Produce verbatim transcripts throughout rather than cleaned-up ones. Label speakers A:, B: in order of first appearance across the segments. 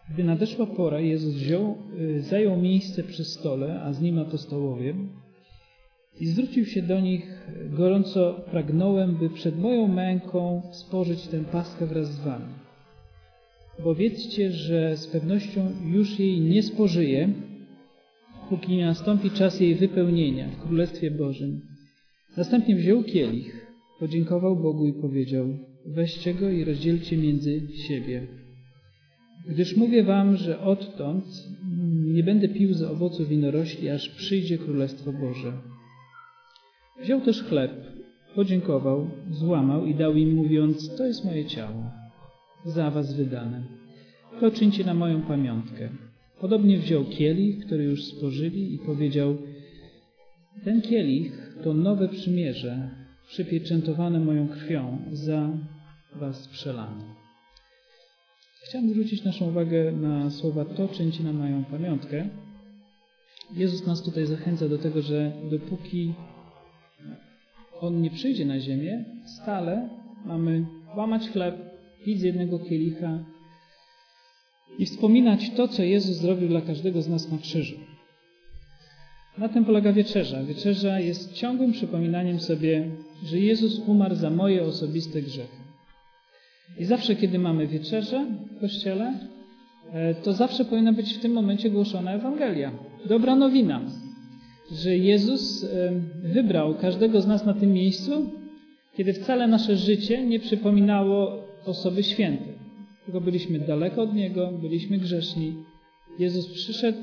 A: Gdy nadeszła pora, Jezus wziął, zajął miejsce przy stole, a z nim apostołowie, i zwrócił się do nich: gorąco pragnąłem, by przed moją męką spożyć tę paschę wraz z wami. Bo wiedzcie, że z pewnością już jej nie spożyję, póki nie nastąpi czas jej wypełnienia w Królestwie Bożym. Następnie wziął kielich, podziękował Bogu i powiedział: weźcie go i rozdzielcie między siebie. Gdyż mówię wam, że odtąd nie będę pił z owocu winorośli, aż przyjdzie Królestwo Boże. Wziął też chleb, podziękował, złamał i dał im, mówiąc: to jest moje ciało, za was wydane. To czyńcie na moją pamiątkę. Podobnie wziął kielich, który już spożyli, i powiedział: ten kielich to nowe przymierze, przypieczętowane moją krwią, za was przelane. Chciałem zwrócić naszą uwagę na słowa: to czyńcie na moją pamiątkę. Jezus nas tutaj zachęca do tego, że dopóki On nie przyjdzie na ziemię, stale mamy łamać chleb, pić z jednego kielicha i wspominać to, co Jezus zrobił dla każdego z nas na krzyżu. Na tym polega wieczerza. Wieczerza jest ciągłym przypominaniem sobie, że Jezus umarł za moje osobiste grzechy. I zawsze, kiedy mamy wieczerzę w Kościele, to zawsze powinna być w tym momencie głoszona Ewangelia. Dobra nowina, że Jezus wybrał każdego z nas na tym miejscu, kiedy wcale nasze życie nie przypominało osoby świętej. Tylko byliśmy daleko od Niego, byliśmy grzeszni. Jezus przyszedł,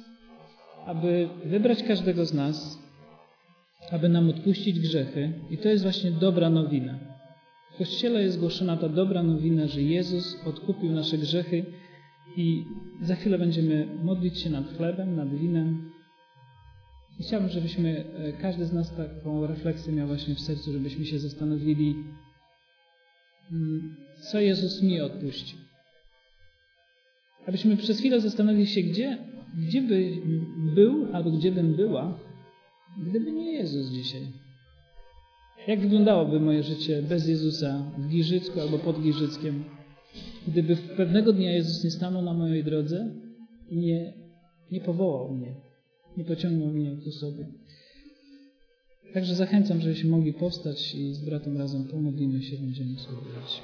A: aby wybrać każdego z nas, aby nam odpuścić grzechy. I to jest właśnie dobra nowina. W Kościele jest głoszona ta dobra nowina, że Jezus odkupił nasze grzechy i za chwilę będziemy modlić się nad chlebem, nad winem. I chciałbym, żebyśmy, każdy z nas taką refleksję miał właśnie w sercu, żebyśmy się zastanowili, co Jezus mi odpuścił. Abyśmy przez chwilę zastanowili się, gdzie, gdzie by był albo gdzie bym była, gdyby nie Jezus dzisiaj. Jak wyglądałoby moje życie bez Jezusa w Giżycku albo pod Giżyckiem, gdyby pewnego dnia Jezus nie stanął na mojej drodze i nie, nie powołał mnie, nie pociągnął mnie ku sobie. Także zachęcam, żebyśmy mogli powstać i z bratem razem pomodlimy się, będziemy słuchać.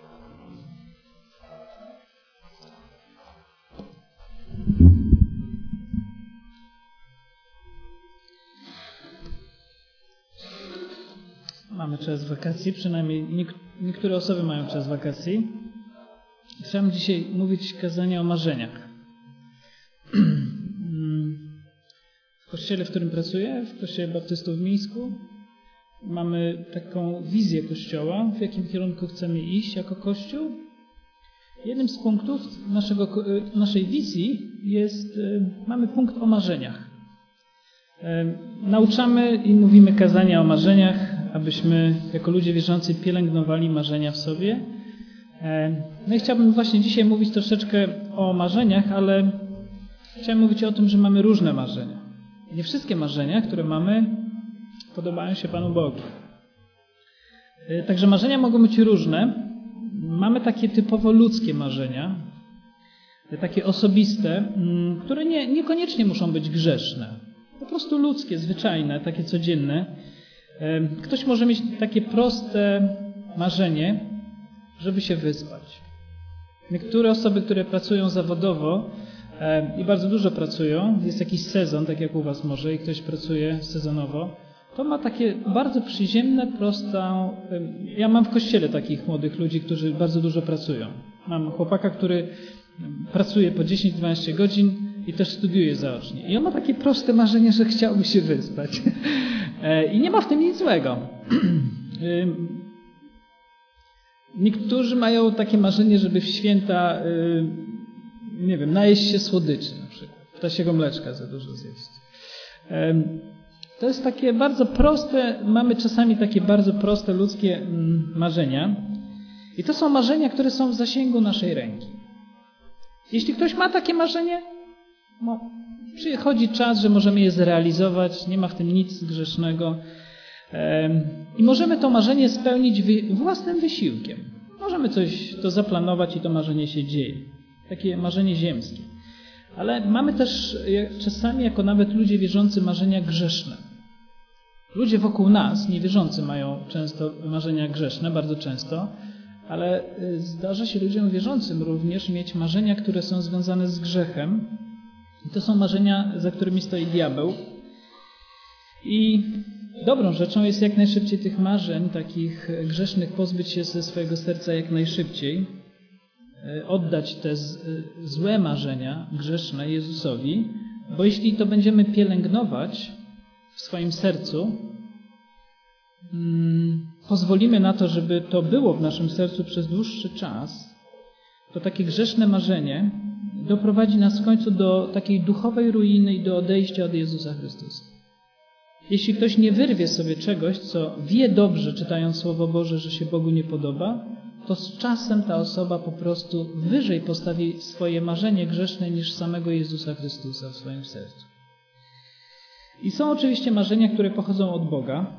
A: Mamy czas wakacji, przynajmniej niektóre osoby mają czas wakacji. Chciałem dzisiaj mówić kazanie o marzeniach. W kościele, w którym pracuję, w Kościele Baptystów w Mińsku, mamy taką wizję Kościoła, w jakim kierunku chcemy iść jako Kościół. Jednym z punktów naszego, naszej wizji jest, mamy punkt o marzeniach. Nauczamy i mówimy kazania o marzeniach, abyśmy jako ludzie wierzący pielęgnowali marzenia w sobie. No i chciałbym właśnie dzisiaj mówić troszeczkę o marzeniach, ale chciałem mówić o tym, że mamy różne marzenia. Nie wszystkie marzenia, które mamy, podobają się Panu Bogu. Także marzenia mogą być różne. Mamy takie typowo ludzkie marzenia, takie osobiste, które nie, niekoniecznie muszą być grzeszne. Po prostu ludzkie, zwyczajne, takie codzienne. Ktoś może mieć takie proste marzenie, żeby się wyspać. Niektóre osoby, które pracują zawodowo i bardzo dużo pracują, jest jakiś sezon, tak jak u Was może, i ktoś pracuje sezonowo, to ma takie bardzo przyziemne, proste... Ja mam w kościele takich młodych ludzi, którzy bardzo dużo pracują. Mam chłopaka, który pracuje po dziesięć dwanaście godzin i też studiuje zaocznie. I on ma takie proste marzenie, że chciałby się wyspać. I nie ma w tym nic złego. Niektórzy mają takie marzenie, żeby w święta, nie wiem, najeść się słodyczy na przykład. Ptasiego mleczka za dużo zjeść. To jest takie bardzo proste, mamy czasami takie bardzo proste ludzkie marzenia. I to są marzenia, które są w zasięgu naszej ręki. Jeśli ktoś ma takie marzenie, no, przychodzi czas, że możemy je zrealizować, nie ma w tym nic grzesznego. I możemy to marzenie spełnić własnym wysiłkiem. Możemy coś to zaplanować i to marzenie się dzieje. takie marzenie ziemskie. Ale mamy też czasami, jako nawet ludzie wierzący, marzenia grzeszne. Ludzie wokół nas, niewierzący, mają często marzenia grzeszne, bardzo często, ale zdarza się ludziom wierzącym również mieć marzenia, które są związane z grzechem. I to są marzenia, za którymi stoi diabeł. I dobrą rzeczą jest jak najszybciej tych marzeń, takich grzesznych, pozbyć się ze swojego serca jak najszybciej, oddać te złe marzenia grzeszne Jezusowi, bo jeśli to będziemy pielęgnować w swoim sercu, hmm, pozwolimy na to, żeby to było w naszym sercu przez dłuższy czas, to takie grzeszne marzenie doprowadzi nas w końcu do takiej duchowej ruiny i do odejścia od Jezusa Chrystusa. Jeśli ktoś nie wyrwie sobie czegoś, co wie dobrze, czytając Słowo Boże, że się Bogu nie podoba, to z czasem ta osoba po prostu wyżej postawi swoje marzenie grzeszne niż samego Jezusa Chrystusa w swoim sercu. I są oczywiście marzenia, które pochodzą od Boga.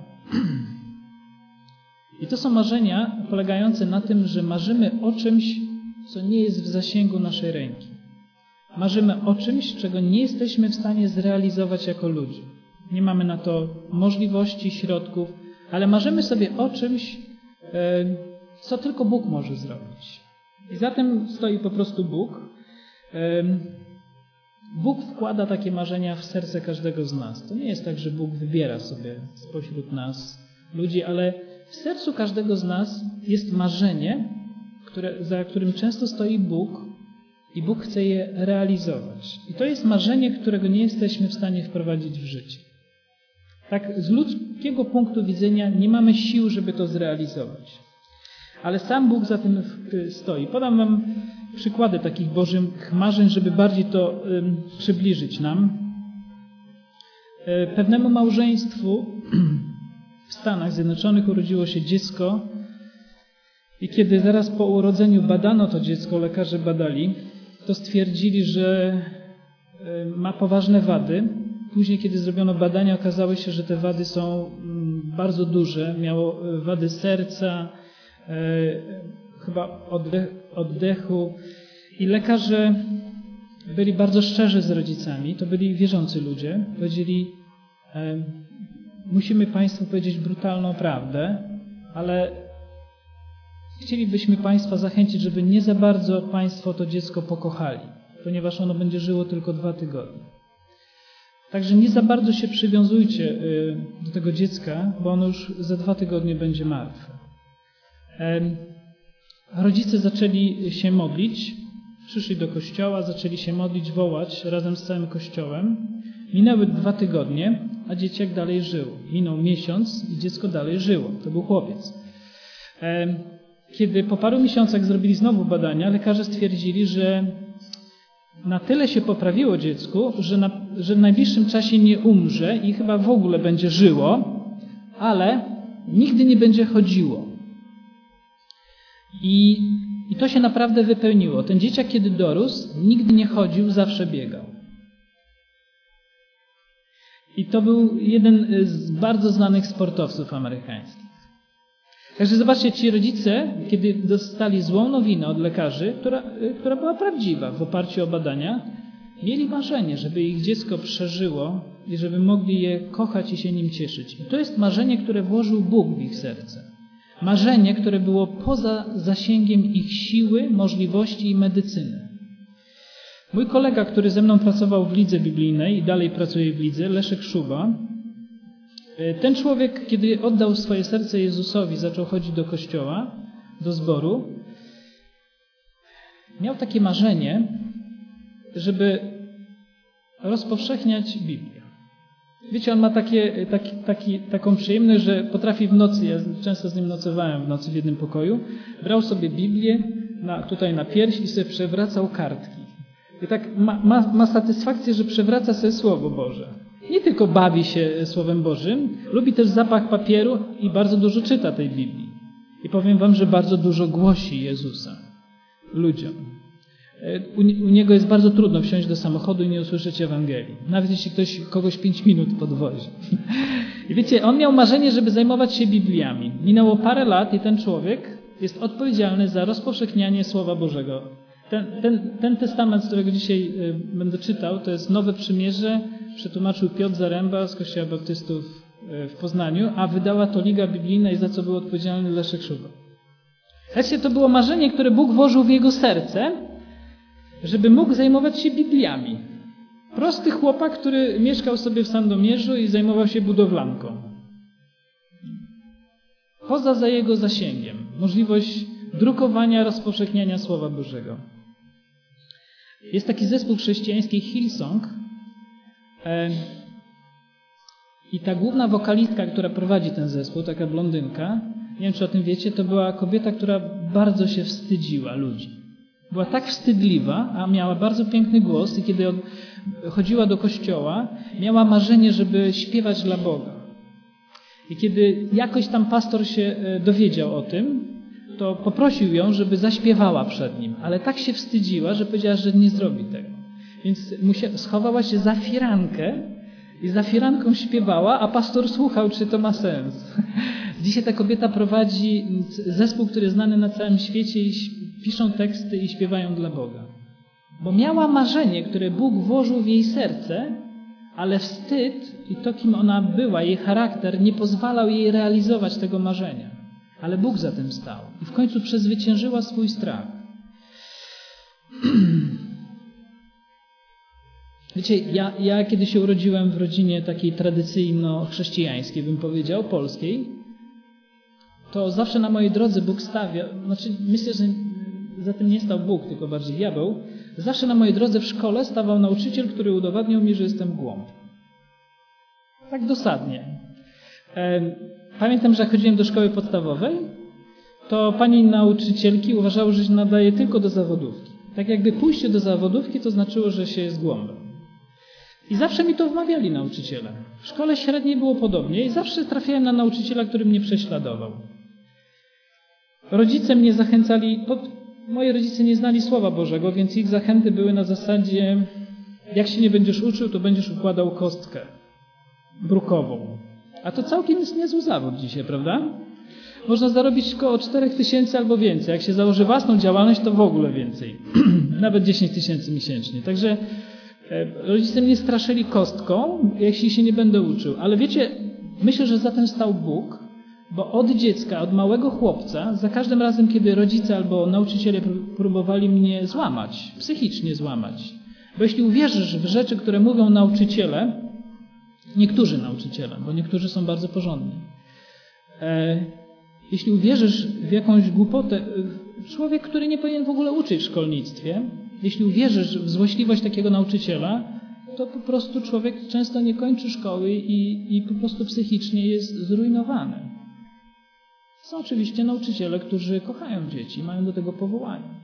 A: I to są marzenia polegające na tym, że marzymy o czymś, co nie jest w zasięgu naszej ręki. Marzymy o czymś, czego nie jesteśmy w stanie zrealizować jako ludzie. Nie mamy na to możliwości, środków, ale marzymy sobie o czymś, co tylko Bóg może zrobić. I za tym stoi po prostu Bóg. Bóg wkłada takie marzenia w serce każdego z nas. To nie jest tak, że Bóg wybiera sobie spośród nas ludzi, ale w sercu każdego z nas jest marzenie, które, za którym często stoi Bóg i Bóg chce je realizować. I to jest marzenie, którego nie jesteśmy w stanie wprowadzić w życie. Tak, z ludzkiego punktu widzenia nie mamy sił, żeby to zrealizować. Ale sam Bóg za tym stoi. Podam wam przykłady takich Bożych marzeń, żeby bardziej to um, przybliżyć nam. Pewnemu małżeństwu w Stanach Zjednoczonych urodziło się dziecko i kiedy zaraz po urodzeniu badano to dziecko, lekarze badali, to stwierdzili, że ma poważne wady. Później, kiedy zrobiono badania, okazało się, że te wady są bardzo duże. Miało wady serca, chyba oddechu. I lekarze byli bardzo szczerzy z rodzicami. To byli wierzący ludzie. Powiedzieli, musimy Państwu powiedzieć brutalną prawdę, ale chcielibyśmy Państwa zachęcić, żeby nie za bardzo Państwo to dziecko pokochali, ponieważ ono będzie żyło tylko dwa tygodnie. Także nie za bardzo się przywiązujcie do tego dziecka, bo ono już za dwa tygodnie będzie martwe. Rodzice zaczęli się modlić, przyszli do kościoła, zaczęli się modlić, wołać razem z całym kościołem. Minęły dwa tygodnie, a dzieciak dalej żył. Minął miesiąc i dziecko dalej żyło. To był chłopiec. Kiedy po paru miesiącach zrobili znowu badania, lekarze stwierdzili, że na tyle się poprawiło dziecku, że, na, że w najbliższym czasie nie umrze i chyba w ogóle będzie żyło, ale nigdy nie będzie chodziło. I, i to się naprawdę wypełniło. Ten dzieciak, kiedy dorósł, nigdy nie chodził, zawsze biegał. I to był jeden z bardzo znanych sportowców amerykańskich. Także zobaczcie, ci rodzice, kiedy dostali złą nowinę od lekarzy, która, która była prawdziwa w oparciu o badania, mieli marzenie, żeby ich dziecko przeżyło i żeby mogli je kochać i się nim cieszyć. I to jest marzenie, które włożył Bóg w ich serce. Marzenie, które było poza zasięgiem ich siły, możliwości i medycyny. Mój kolega, który ze mną pracował w Lidze Biblijnej i dalej pracuje w Lidze, Leszek Szuba, ten człowiek, kiedy oddał swoje serce Jezusowi, zaczął chodzić do kościoła, do zboru, miał takie marzenie, żeby rozpowszechniać Biblię. Wiecie, on ma takie, taki, taki, taką przyjemność, że potrafi w nocy, ja często z nim nocowałem w nocy w jednym pokoju, brał sobie Biblię na, tutaj na pierś i sobie przewracał kartki. I tak ma, ma, ma satysfakcję, że przewraca sobie Słowo Boże. Nie tylko bawi się Słowem Bożym, lubi też zapach papieru i bardzo dużo czyta tej Biblii. I powiem wam, że bardzo dużo głosi Jezusa ludziom. U, u niego jest bardzo trudno wsiąść do samochodu i nie usłyszeć Ewangelii. Nawet jeśli ktoś kogoś pięć minut podwozi. I wiecie, on miał marzenie, żeby zajmować się Bibliami. Minęło parę lat i ten człowiek jest odpowiedzialny za rozpowszechnianie Słowa Bożego ten, ten, ten testament, z którego dzisiaj będę czytał, to jest Nowe Przymierze, przetłumaczył Piotr Zaręba z Kościoła Baptystów w Poznaniu, a wydała to Liga Biblijna i za co był odpowiedzialny Leszek Szuba. Słuchajcie, to było marzenie, które Bóg włożył w jego serce, żeby mógł zajmować się Bibliami. Prosty chłopak, który mieszkał sobie w Sandomierzu i zajmował się budowlanką. Poza za jego zasięgiem możliwość drukowania, rozpowszechniania Słowa Bożego. Jest taki zespół chrześcijański Hillsong i ta główna wokalistka, która prowadzi ten zespół, taka blondynka, nie wiem, czy o tym wiecie, to była kobieta, która bardzo się wstydziła ludzi. Była tak wstydliwa, a miała bardzo piękny głos i kiedy chodziła do kościoła, miała marzenie, żeby śpiewać dla Boga. I kiedy jakoś tam pastor się dowiedział o tym, to poprosił ją, żeby zaśpiewała przed nim, ale tak się wstydziła, że powiedziała, że nie zrobi tego. Więc schowała się za firankę i za firanką śpiewała, a pastor słuchał, czy to ma sens. Dzisiaj ta kobieta prowadzi zespół, który jest znany na całym świecie i piszą teksty i śpiewają dla Boga. Bo miała marzenie, które Bóg włożył w jej serce, ale wstyd i to, kim ona była, jej charakter, nie pozwalał jej realizować tego marzenia. Ale Bóg za tym stał. I w końcu przezwyciężyła swój strach. Wiecie, ja, ja kiedy się urodziłem w rodzinie takiej tradycyjno-chrześcijańskiej, bym powiedział, polskiej, to zawsze na mojej drodze Bóg stawia, znaczy myślę, że za tym nie stał Bóg, tylko bardziej diabeł, zawsze na mojej drodze w szkole stawał nauczyciel, który udowadniał mi, że jestem głąb. Tak dosadnie. Pamiętam, że jak chodziłem do szkoły podstawowej, to pani nauczycielki uważały, że się nadaje tylko do zawodówki. Tak jakby pójście do zawodówki to znaczyło, że się jest głąbem. I zawsze mi to wmawiali nauczyciele. W szkole średniej było podobnie i zawsze trafiałem na nauczyciela, który mnie prześladował. Rodzice mnie zachęcali, moi rodzice nie znali Słowa Bożego, więc ich zachęty były na zasadzie, jak się nie będziesz uczył, to będziesz układał kostkę brukową. A to całkiem jest niezły zawód dzisiaj, prawda? Można zarobić około cztery tysiące albo więcej. Jak się założy własną działalność, to w ogóle więcej. Nawet dziesięć tysięcy miesięcznie. Także rodzice mnie straszyli kostką, jeśli się nie będę uczył. Ale wiecie, myślę, że za tym stał Bóg, bo od dziecka, od małego chłopca, za każdym razem, kiedy rodzice albo nauczyciele próbowali mnie złamać, psychicznie złamać. Bo jeśli uwierzysz w rzeczy, które mówią nauczyciele, niektórzy nauczyciele, bo niektórzy są bardzo porządni, e, jeśli uwierzysz w jakąś głupotę, człowiek, który nie powinien w ogóle uczyć w szkolnictwie, jeśli uwierzysz w złośliwość takiego nauczyciela, to po prostu człowiek często nie kończy szkoły i, i po prostu psychicznie jest zrujnowany. Są oczywiście nauczyciele, którzy kochają dzieci, mają do tego powołanie.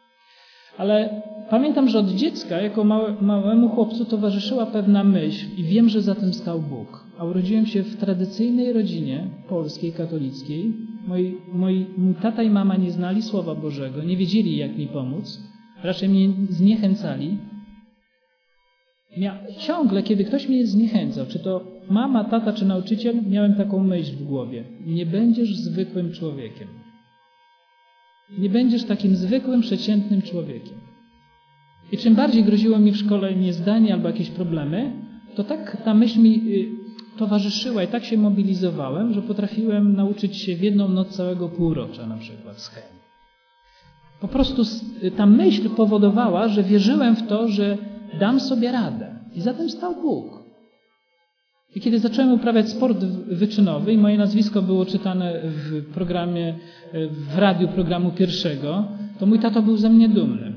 A: Ale pamiętam, że od dziecka, jako małe, małemu chłopcu, towarzyszyła pewna myśl i wiem, że za tym stał Bóg. A urodziłem się w tradycyjnej rodzinie polskiej, katolickiej. Moi, moi, mój tata i mama nie znali Słowa Bożego, nie wiedzieli, jak mi pomóc. Raczej mnie zniechęcali. Mia- ciągle, kiedy ktoś mnie zniechęcał, czy to mama, tata, czy nauczyciel, miałem taką myśl w głowie. Nie będziesz zwykłym człowiekiem. Nie będziesz takim zwykłym, przeciętnym człowiekiem. I czym bardziej groziło mi w szkole niezdanie albo jakieś problemy, to tak ta myśl mi towarzyszyła i tak się mobilizowałem, że potrafiłem nauczyć się w jedną noc całego półrocza na przykład z chemii. Po prostu ta myśl powodowała, że wierzyłem w to, że dam sobie radę. I za tym stał Bóg. I kiedy zacząłem uprawiać sport wyczynowy i moje nazwisko było czytane w programie, w radiu programu pierwszego, to mój tato był ze mnie dumny.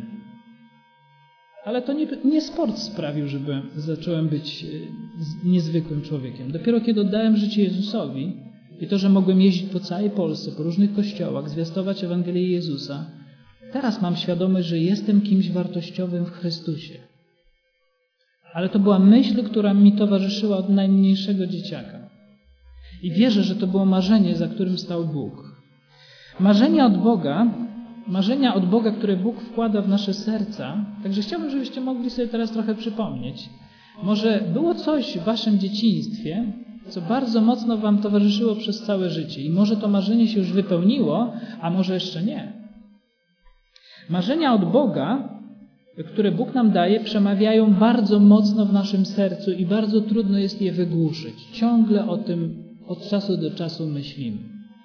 A: Ale to nie, nie sport sprawił, że byłem, zacząłem być niezwykłym człowiekiem. Dopiero kiedy oddałem życie Jezusowi i to, że mogłem jeździć po całej Polsce, po różnych kościołach, zwiastować Ewangelię Jezusa, teraz mam świadomość, że jestem kimś wartościowym w Chrystusie. Ale to była myśl, która mi towarzyszyła od najmniejszego dzieciaka. I wierzę, że to było marzenie, za którym stał Bóg. Marzenia od Boga, marzenia od Boga, które Bóg wkłada w nasze serca. Także chciałbym, żebyście mogli sobie teraz trochę przypomnieć. Może było coś w waszym dzieciństwie, co bardzo mocno wam towarzyszyło przez całe życie. I może to marzenie się już wypełniło, a może jeszcze nie. Marzenia od Boga, które Bóg nam daje, przemawiają bardzo mocno w naszym sercu i bardzo trudno jest je wygłuszyć. Ciągle o tym od czasu do czasu myślimy.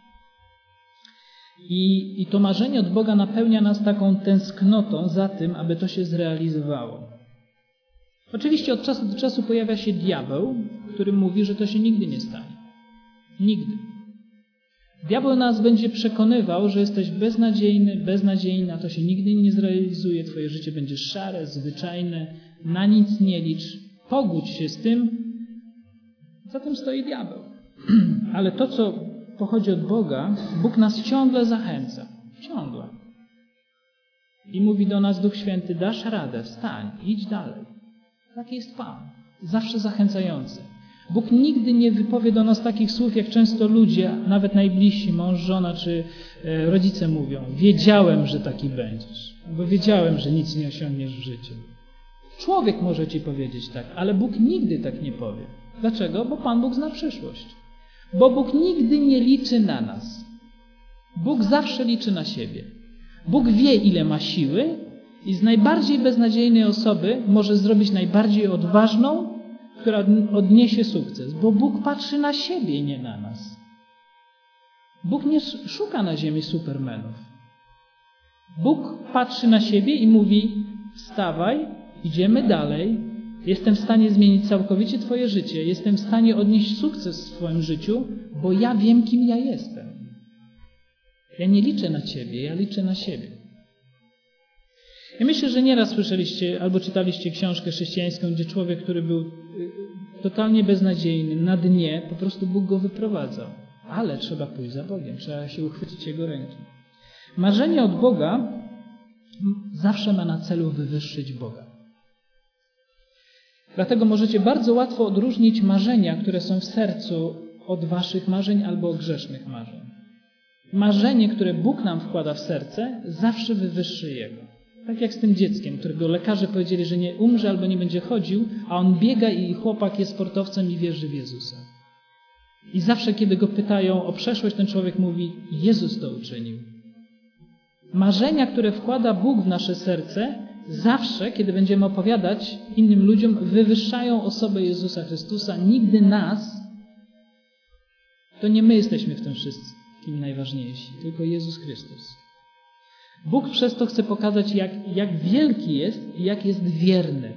A: I, i to marzenie od Boga napełnia nas taką tęsknotą za tym, aby to się zrealizowało. Oczywiście od czasu do czasu pojawia się diabeł, który mówi, że to się nigdy nie stanie. Nigdy. Diabeł nas będzie przekonywał, że jesteś beznadziejny, beznadziejna, to się nigdy nie zrealizuje, twoje życie będzie szare, zwyczajne, na nic nie licz, pogódź się z tym. Za tym stoi diabeł. Ale to, co pochodzi od Boga, Bóg nas ciągle zachęca. Ciągle. I mówi do nas Duch Święty, dasz radę, wstań, idź dalej. Taki jest Pan. Zawsze zachęcający. Bóg nigdy nie wypowie do nas takich słów, jak często ludzie, nawet najbliżsi, mąż, żona czy rodzice mówią. Wiedziałem, że taki będziesz. Bo wiedziałem, że nic nie osiągniesz w życiu. Człowiek może ci powiedzieć tak, ale Bóg nigdy tak nie powie. Dlaczego? Bo Pan Bóg zna przyszłość. Bo Bóg nigdy nie liczy na nas. Bóg zawsze liczy na siebie. Bóg wie, ile ma siły i z najbardziej beznadziejnej osoby może zrobić najbardziej odważną, która odniesie sukces. Bo Bóg patrzy na siebie, nie na nas. Bóg nie szuka na ziemi supermenów. Bóg patrzy na siebie i mówi, wstawaj, idziemy dalej. Jestem w stanie zmienić całkowicie twoje życie. Jestem w stanie odnieść sukces w twoim życiu, bo ja wiem, kim ja jestem. Ja nie liczę na ciebie, ja liczę na siebie. Ja myślę, że nieraz słyszeliście albo czytaliście książkę chrześcijańską, gdzie człowiek, który był totalnie beznadziejny, na dnie, po prostu Bóg go wyprowadzał. Ale trzeba pójść za Bogiem, trzeba się uchwycić Jego ręki. Marzenie od Boga zawsze ma na celu wywyższyć Boga. Dlatego możecie bardzo łatwo odróżnić marzenia, które są w sercu, od waszych marzeń albo grzesznych marzeń. Marzenie, które Bóg nam wkłada w serce, zawsze wywyższy Jego. Tak jak z tym dzieckiem, którego lekarze powiedzieli, że nie umrze albo nie będzie chodził, a on biega i chłopak jest sportowcem i wierzy w Jezusa. I zawsze, kiedy go pytają o przeszłość, ten człowiek mówi, Jezus to uczynił. Marzenia, które wkłada Bóg w nasze serce, zawsze, kiedy będziemy opowiadać innym ludziom, wywyższają osobę Jezusa Chrystusa. Nigdy nas, to nie my jesteśmy w tym wszystkim najważniejsi, tylko Jezus Chrystus. Bóg przez to chce pokazać, jak, jak wielki jest i jak jest wierny.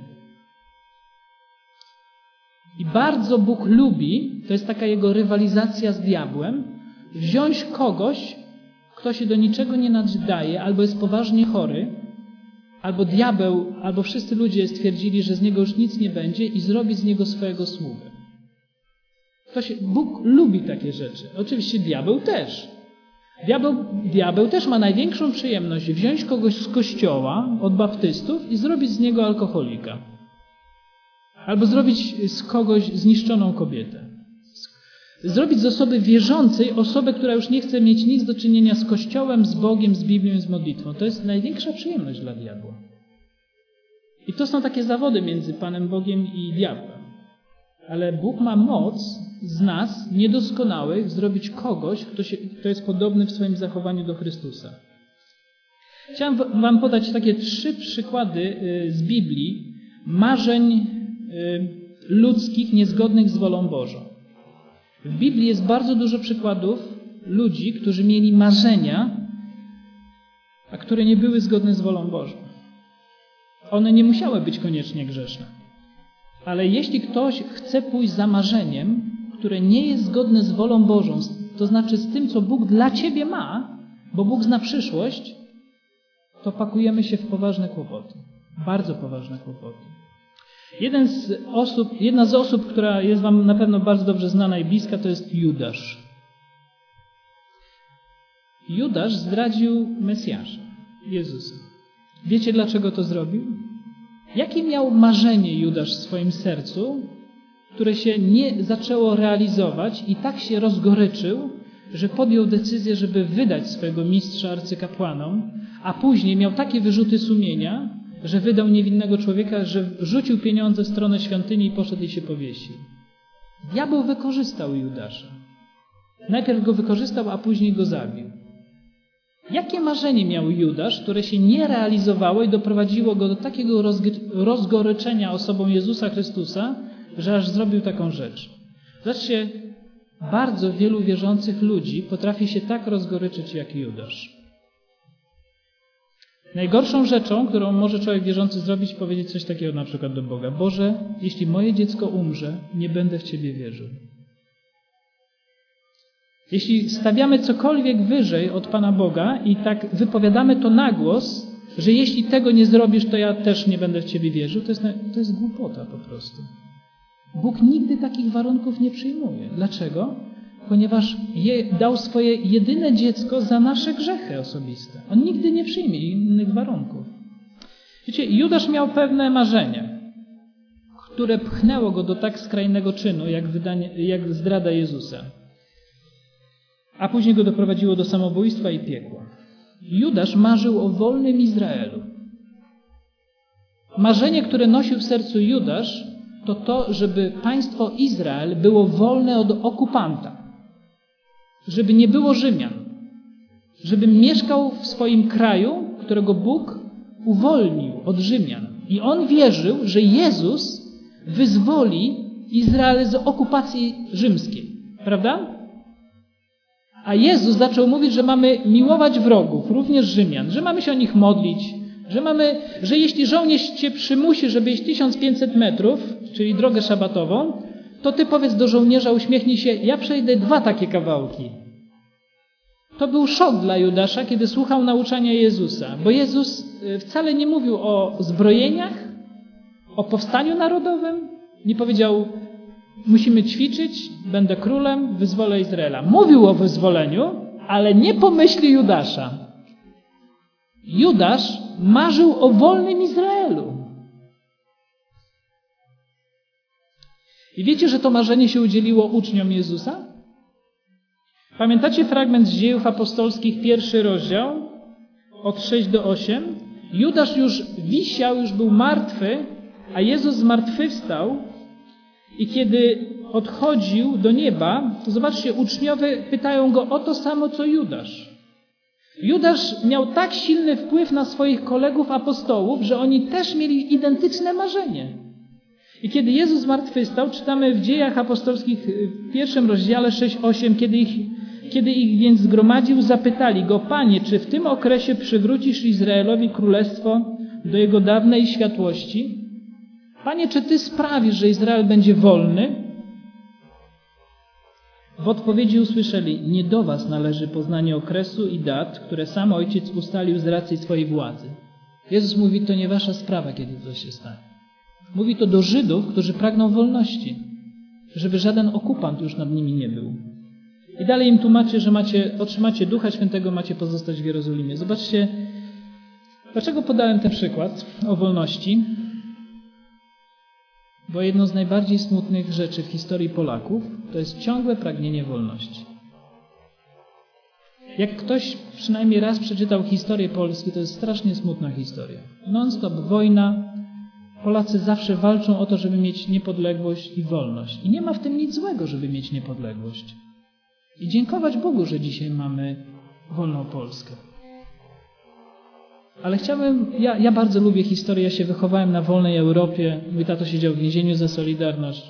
A: I bardzo Bóg lubi, to jest taka Jego rywalizacja z diabłem, wziąć kogoś, kto się do niczego nie nadaje, albo jest poważnie chory, albo diabeł, albo wszyscy ludzie stwierdzili, że z niego już nic nie będzie i zrobić z niego swojego sługę. To się, Bóg lubi takie rzeczy. Oczywiście diabeł też. Diabeł, diabeł też ma największą przyjemność wziąć kogoś z kościoła, od baptystów i zrobić z niego alkoholika. Albo zrobić z kogoś zniszczoną kobietę. Zrobić z osoby wierzącej osobę, która już nie chce mieć nic do czynienia z Kościołem, z Bogiem, z Biblią, z modlitwą. To jest największa przyjemność dla diabła. I to są takie zawody między Panem Bogiem i diabłem. Ale Bóg ma moc z nas, niedoskonałych, zrobić kogoś, kto, się, kto jest podobny w swoim zachowaniu do Chrystusa. Chciałem wam podać takie trzy przykłady z Biblii marzeń ludzkich niezgodnych z wolą Bożą. W Biblii jest bardzo dużo przykładów ludzi, którzy mieli marzenia, a które nie były zgodne z wolą Bożą. One nie musiały być koniecznie grzeszne. Ale jeśli ktoś chce pójść za marzeniem, które nie jest zgodne z wolą Bożą, to znaczy z tym, co Bóg dla ciebie ma, bo Bóg zna przyszłość, to pakujemy się w poważne kłopoty. Bardzo poważne kłopoty. Jeden z osób, jedna z osób, która jest wam na pewno bardzo dobrze znana i bliska, to jest Judasz. Judasz zdradził Mesjasza, Jezusa. Wiecie, dlaczego to zrobił? Jakie miał marzenie Judasz w swoim sercu, które się nie zaczęło realizować i tak się rozgoryczył, że podjął decyzję, żeby wydać swojego mistrza arcykapłanom, a później miał takie wyrzuty sumienia, że wydał niewinnego człowieka, że rzucił pieniądze w stronę świątyni i poszedł i się powiesił. Diabeł wykorzystał Judasza. Najpierw go wykorzystał, a później go zabił. Jakie marzenie miał Judasz, które się nie realizowało i doprowadziło go do takiego rozgoryczenia osobą Jezusa Chrystusa, że aż zrobił taką rzecz? Zobaczcie, bardzo wielu wierzących ludzi potrafi się tak rozgoryczyć jak Judasz. Najgorszą rzeczą, którą może człowiek wierzący zrobić, powiedzieć coś takiego na przykład do Boga: Boże, jeśli moje dziecko umrze, nie będę w Ciebie wierzył. Jeśli stawiamy cokolwiek wyżej od Pana Boga i tak wypowiadamy to na głos, że jeśli tego nie zrobisz, to ja też nie będę w Ciebie wierzył, to jest, to jest głupota po prostu. Bóg nigdy takich warunków nie przyjmuje. Dlaczego? Ponieważ je, dał swoje jedyne dziecko za nasze grzechy osobiste. On nigdy nie przyjmie innych warunków. Wiecie, Judasz miał pewne marzenie, które pchnęło go do tak skrajnego czynu, jak, wydanie, jak zdrada Jezusa. A później go doprowadziło do samobójstwa i piekła. Judasz marzył o wolnym Izraelu. Marzenie, które nosił w sercu Judasz, to to, żeby państwo Izrael było wolne od okupanta. Żeby nie było Rzymian. Żeby mieszkał w swoim kraju, którego Bóg uwolnił od Rzymian. I on wierzył, że Jezus wyzwoli Izrael z okupacji rzymskiej. Prawda? A Jezus zaczął mówić, że mamy miłować wrogów, również Rzymian, że mamy się o nich modlić, że mamy, że jeśli żołnierz cię przymusi, żeby iść tysiąc pięćset metrów, czyli drogę szabatową, to ty powiedz do żołnierza, uśmiechnij się, ja przejdę dwa takie kawałki. To był szok dla Judasza, kiedy słuchał nauczania Jezusa, bo Jezus wcale nie mówił o zbrojeniach, o powstaniu narodowym, nie powiedział: musimy ćwiczyć, będę królem, wyzwolę Izraela. Mówił o wyzwoleniu, ale nie po myśli Judasza. Judasz marzył o wolnym Izraelu. I wiecie, że to marzenie się udzieliło uczniom Jezusa? Pamiętacie fragment z Dziejów Apostolskich, pierwszy rozdział, od szóstego do ósmego? Judasz już wisiał, już był martwy, a Jezus zmartwychwstał. I kiedy odchodził do nieba, to zobaczcie, uczniowie pytają go o to samo, co Judasz. Judasz miał tak silny wpływ na swoich kolegów apostołów, że oni też mieli identyczne marzenie. I kiedy Jezus zmartwychwstał, czytamy w Dziejach Apostolskich w pierwszym rozdziale sześć osiem, kiedy ich, kiedy ich więc zgromadził, zapytali go: Panie, czy w tym okresie przywrócisz Izraelowi królestwo do jego dawnej światłości? Panie, czy Ty sprawisz, że Izrael będzie wolny? W odpowiedzi usłyszeli: nie do Was należy poznanie okresu i dat, które sam Ojciec ustalił z racji swojej władzy. Jezus mówi: to nie Wasza sprawa, kiedy to się stanie. Mówi to do Żydów, którzy pragną wolności, żeby żaden okupant już nad nimi nie był. I dalej im tłumaczy, że macie, otrzymacie Ducha Świętego, macie pozostać w Jerozolimie. Zobaczcie, dlaczego podałem ten przykład o wolności. Bo jedną z najbardziej smutnych rzeczy w historii Polaków to jest ciągłe pragnienie wolności. Jak ktoś przynajmniej raz przeczytał historię Polski, to jest strasznie smutna historia. Non-stop wojna. Polacy zawsze walczą o to, żeby mieć niepodległość i wolność. I nie ma w tym nic złego, żeby mieć niepodległość. I dziękować Bogu, że dzisiaj mamy wolną Polskę. Ale chciałbym, ja, ja bardzo lubię historię, ja się wychowałem na wolnej Europie, mój tato siedział w więzieniu za Solidarność.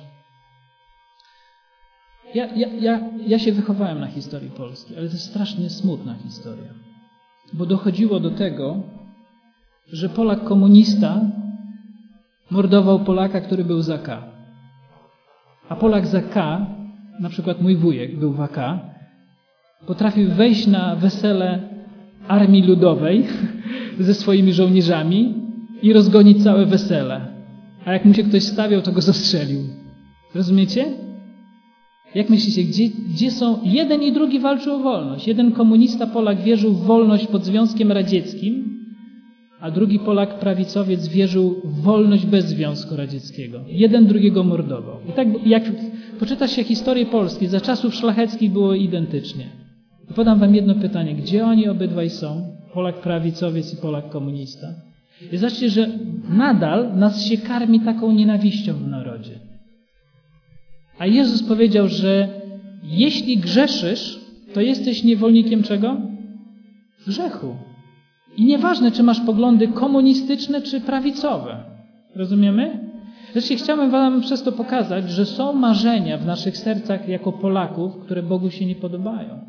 A: Ja, ja, ja, ja się wychowałem na historii Polski, ale to jest strasznie smutna historia. Bo dochodziło do tego, że Polak komunista mordował Polaka, który był za K. A Polak za K, na przykład mój wujek był w A K, potrafił wejść na wesele Armii Ludowej ze swoimi żołnierzami i rozgonić całe wesele. A jak mu się ktoś stawiał, to go zastrzelił. Rozumiecie? Jak myślicie, gdzie, gdzie są... Jeden i drugi walczył o wolność. Jeden komunista Polak wierzył w wolność pod Związkiem Radzieckim, a drugi Polak prawicowiec wierzył w wolność bez Związku Radzieckiego. Jeden drugiego mordował. I tak jak poczyta się historię Polski, za czasów szlacheckich było identycznie. I podam wam jedno pytanie. Gdzie oni obydwaj są? Polak prawicowiec i Polak komunista. I zobaczcie, że nadal nas się karmi taką nienawiścią w narodzie. A Jezus powiedział, że jeśli grzeszysz, to jesteś niewolnikiem czego? grzechu. I nieważne, czy masz poglądy komunistyczne, czy prawicowe. Rozumiemy? Zresztą chciałem wam przez to pokazać, że są marzenia w naszych sercach jako Polaków, które Bogu się nie podobają.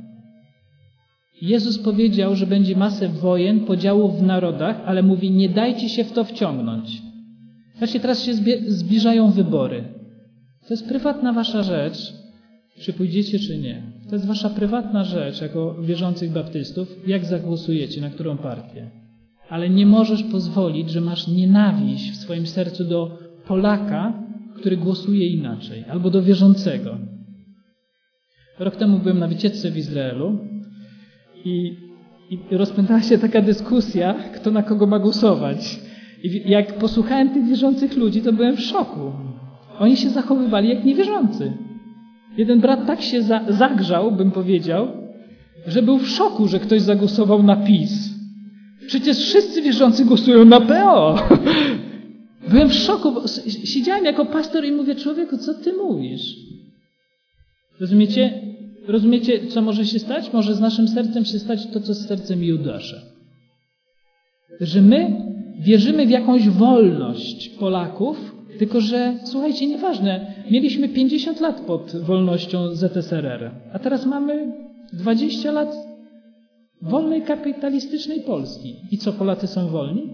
A: Jezus powiedział, że będzie masę wojen, podziałów w narodach, ale mówi, nie dajcie się w to wciągnąć. Znaczy, teraz się zbliżają wybory. To jest prywatna wasza rzecz, czy pójdziecie, czy nie. To jest wasza prywatna rzecz, jako wierzących baptystów, jak zagłosujecie, na którą partię. Ale nie możesz pozwolić, że masz nienawiść w swoim sercu do Polaka, który głosuje inaczej, albo do wierzącego. Rok temu byłem na wycieczce w Izraelu i, i rozpętała się taka dyskusja, kto na kogo ma głosować. I jak posłuchałem tych wierzących ludzi, to byłem w szoku. Oni się zachowywali jak niewierzący. Jeden brat tak się za, zagrzał, bym powiedział, że był w szoku, że ktoś zagłosował na PiS. Przecież wszyscy wierzący głosują na P O. Byłem w szoku, bo siedziałem jako pastor i mówię, człowieku, co ty mówisz? Rozumiecie? Rozumiecie, co może się stać? Może z naszym sercem się stać to, co z sercem Judasza. Że my wierzymy w jakąś wolność Polaków, tylko że, słuchajcie, nieważne, mieliśmy pięćdziesiąt lat pod wolnością Z S R R, a teraz mamy dwadzieścia lat wolnej kapitalistycznej Polski. I co, Polacy są wolni?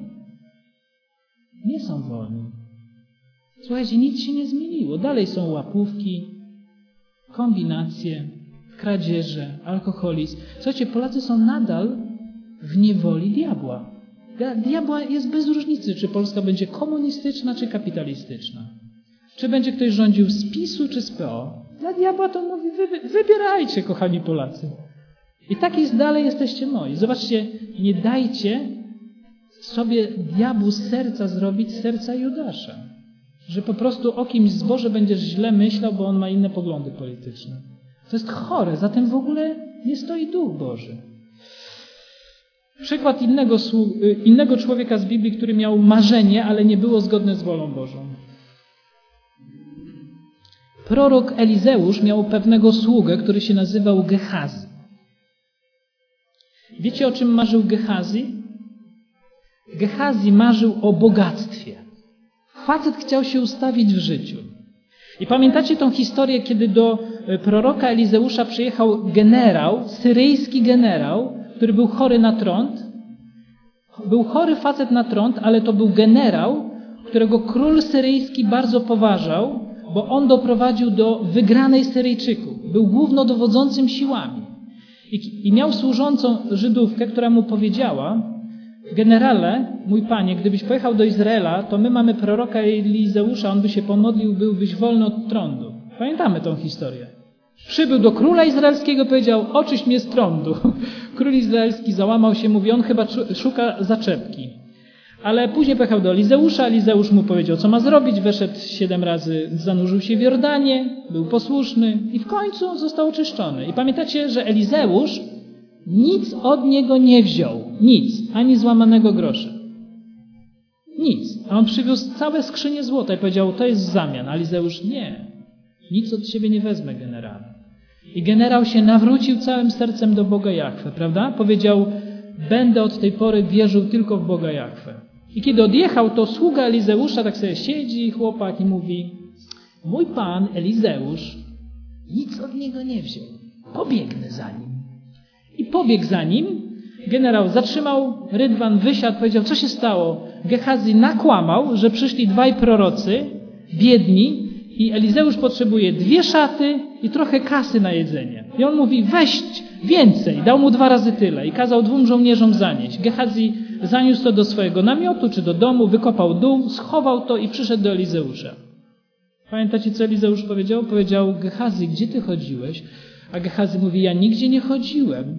A: Nie są wolni. Słuchajcie, nic się nie zmieniło. Dalej są łapówki, kombinacje, kradzieże, alkoholizm. Słuchajcie, Polacy są nadal w niewoli diabła. Diabła jest bez różnicy, czy Polska będzie komunistyczna, czy kapitalistyczna. Czy będzie ktoś rządził z PiSu, czy z P O. Dla diabła to mówi, wy, wybierajcie, kochani Polacy. I tak jest dalej, jesteście moi. Zobaczcie, nie dajcie sobie diabłu z serca zrobić z serca Judasza. Że po prostu o kimś z Boże będziesz źle myślał, bo on ma inne poglądy polityczne. To jest chore, za tym w ogóle nie stoi Duch Boży. Przykład innego, innego człowieka z Biblii, który miał marzenie, ale nie było zgodne z wolą Bożą. Prorok Elizeusz miał pewnego sługę, który się nazywał Gehazi. Wiecie, o czym marzył Gehazi? Gehazi marzył o bogactwie. Facet chciał się ustawić w życiu. I pamiętacie tą historię, kiedy do proroka Elizeusza przyjechał generał, syryjski generał, który był chory na trąd. Był chory facet na trąd, ale to był generał, którego król syryjski bardzo poważał, bo on doprowadził do wygranej Syryjczyków. Był głównodowodzącym siłami. I, i miał służącą Żydówkę, która mu powiedziała, generale, mój panie, gdybyś pojechał do Izraela, to my mamy proroka Elizeusza, on by się pomodlił, byłbyś wolny od trądu. Pamiętamy tą historię. Przybył do króla izraelskiego, powiedział, oczyść mnie z trądu. Król izraelski załamał się, mówi, on chyba szuka zaczepki. Ale później pojechał do Elizeusza, Elizeusz mu powiedział, co ma zrobić, weszedł siedem razy, zanurzył się w Jordanie, był posłuszny i w końcu został oczyszczony. I pamiętacie, że Elizeusz nic od niego nie wziął. Nic. Ani złamanego grosza. Nic. A on przywiózł całe skrzynie złota i powiedział, to jest w zamian. A Elizeusz, nie. Nic od siebie nie wezmę, generale. I generał się nawrócił całym sercem do Boga Jahwe, prawda? Powiedział, będę od tej pory wierzył tylko w Boga Jahwe. I kiedy odjechał, to sługa Elizeusza tak sobie siedzi, chłopak, i mówi, mój pan Elizeusz nic od niego nie wziął. Pobiegnę za nim. I pobiegł za nim. Generał zatrzymał, rydwan wysiadł, powiedział, co się stało? Gehazi nakłamał, że przyszli dwaj prorocy, biedni, i Elizeusz potrzebuje dwie szaty i trochę kasy na jedzenie. I on mówi, weź więcej. Dał mu dwa razy tyle i kazał dwóm żołnierzom zanieść. Gehazi zaniósł to do swojego namiotu czy do domu, wykopał dół, schował to i przyszedł do Elizeusza. Pamiętacie, co Elizeusz powiedział? Powiedział, Gehazi, gdzie ty chodziłeś? A Gehazi mówi, ja nigdzie nie chodziłem.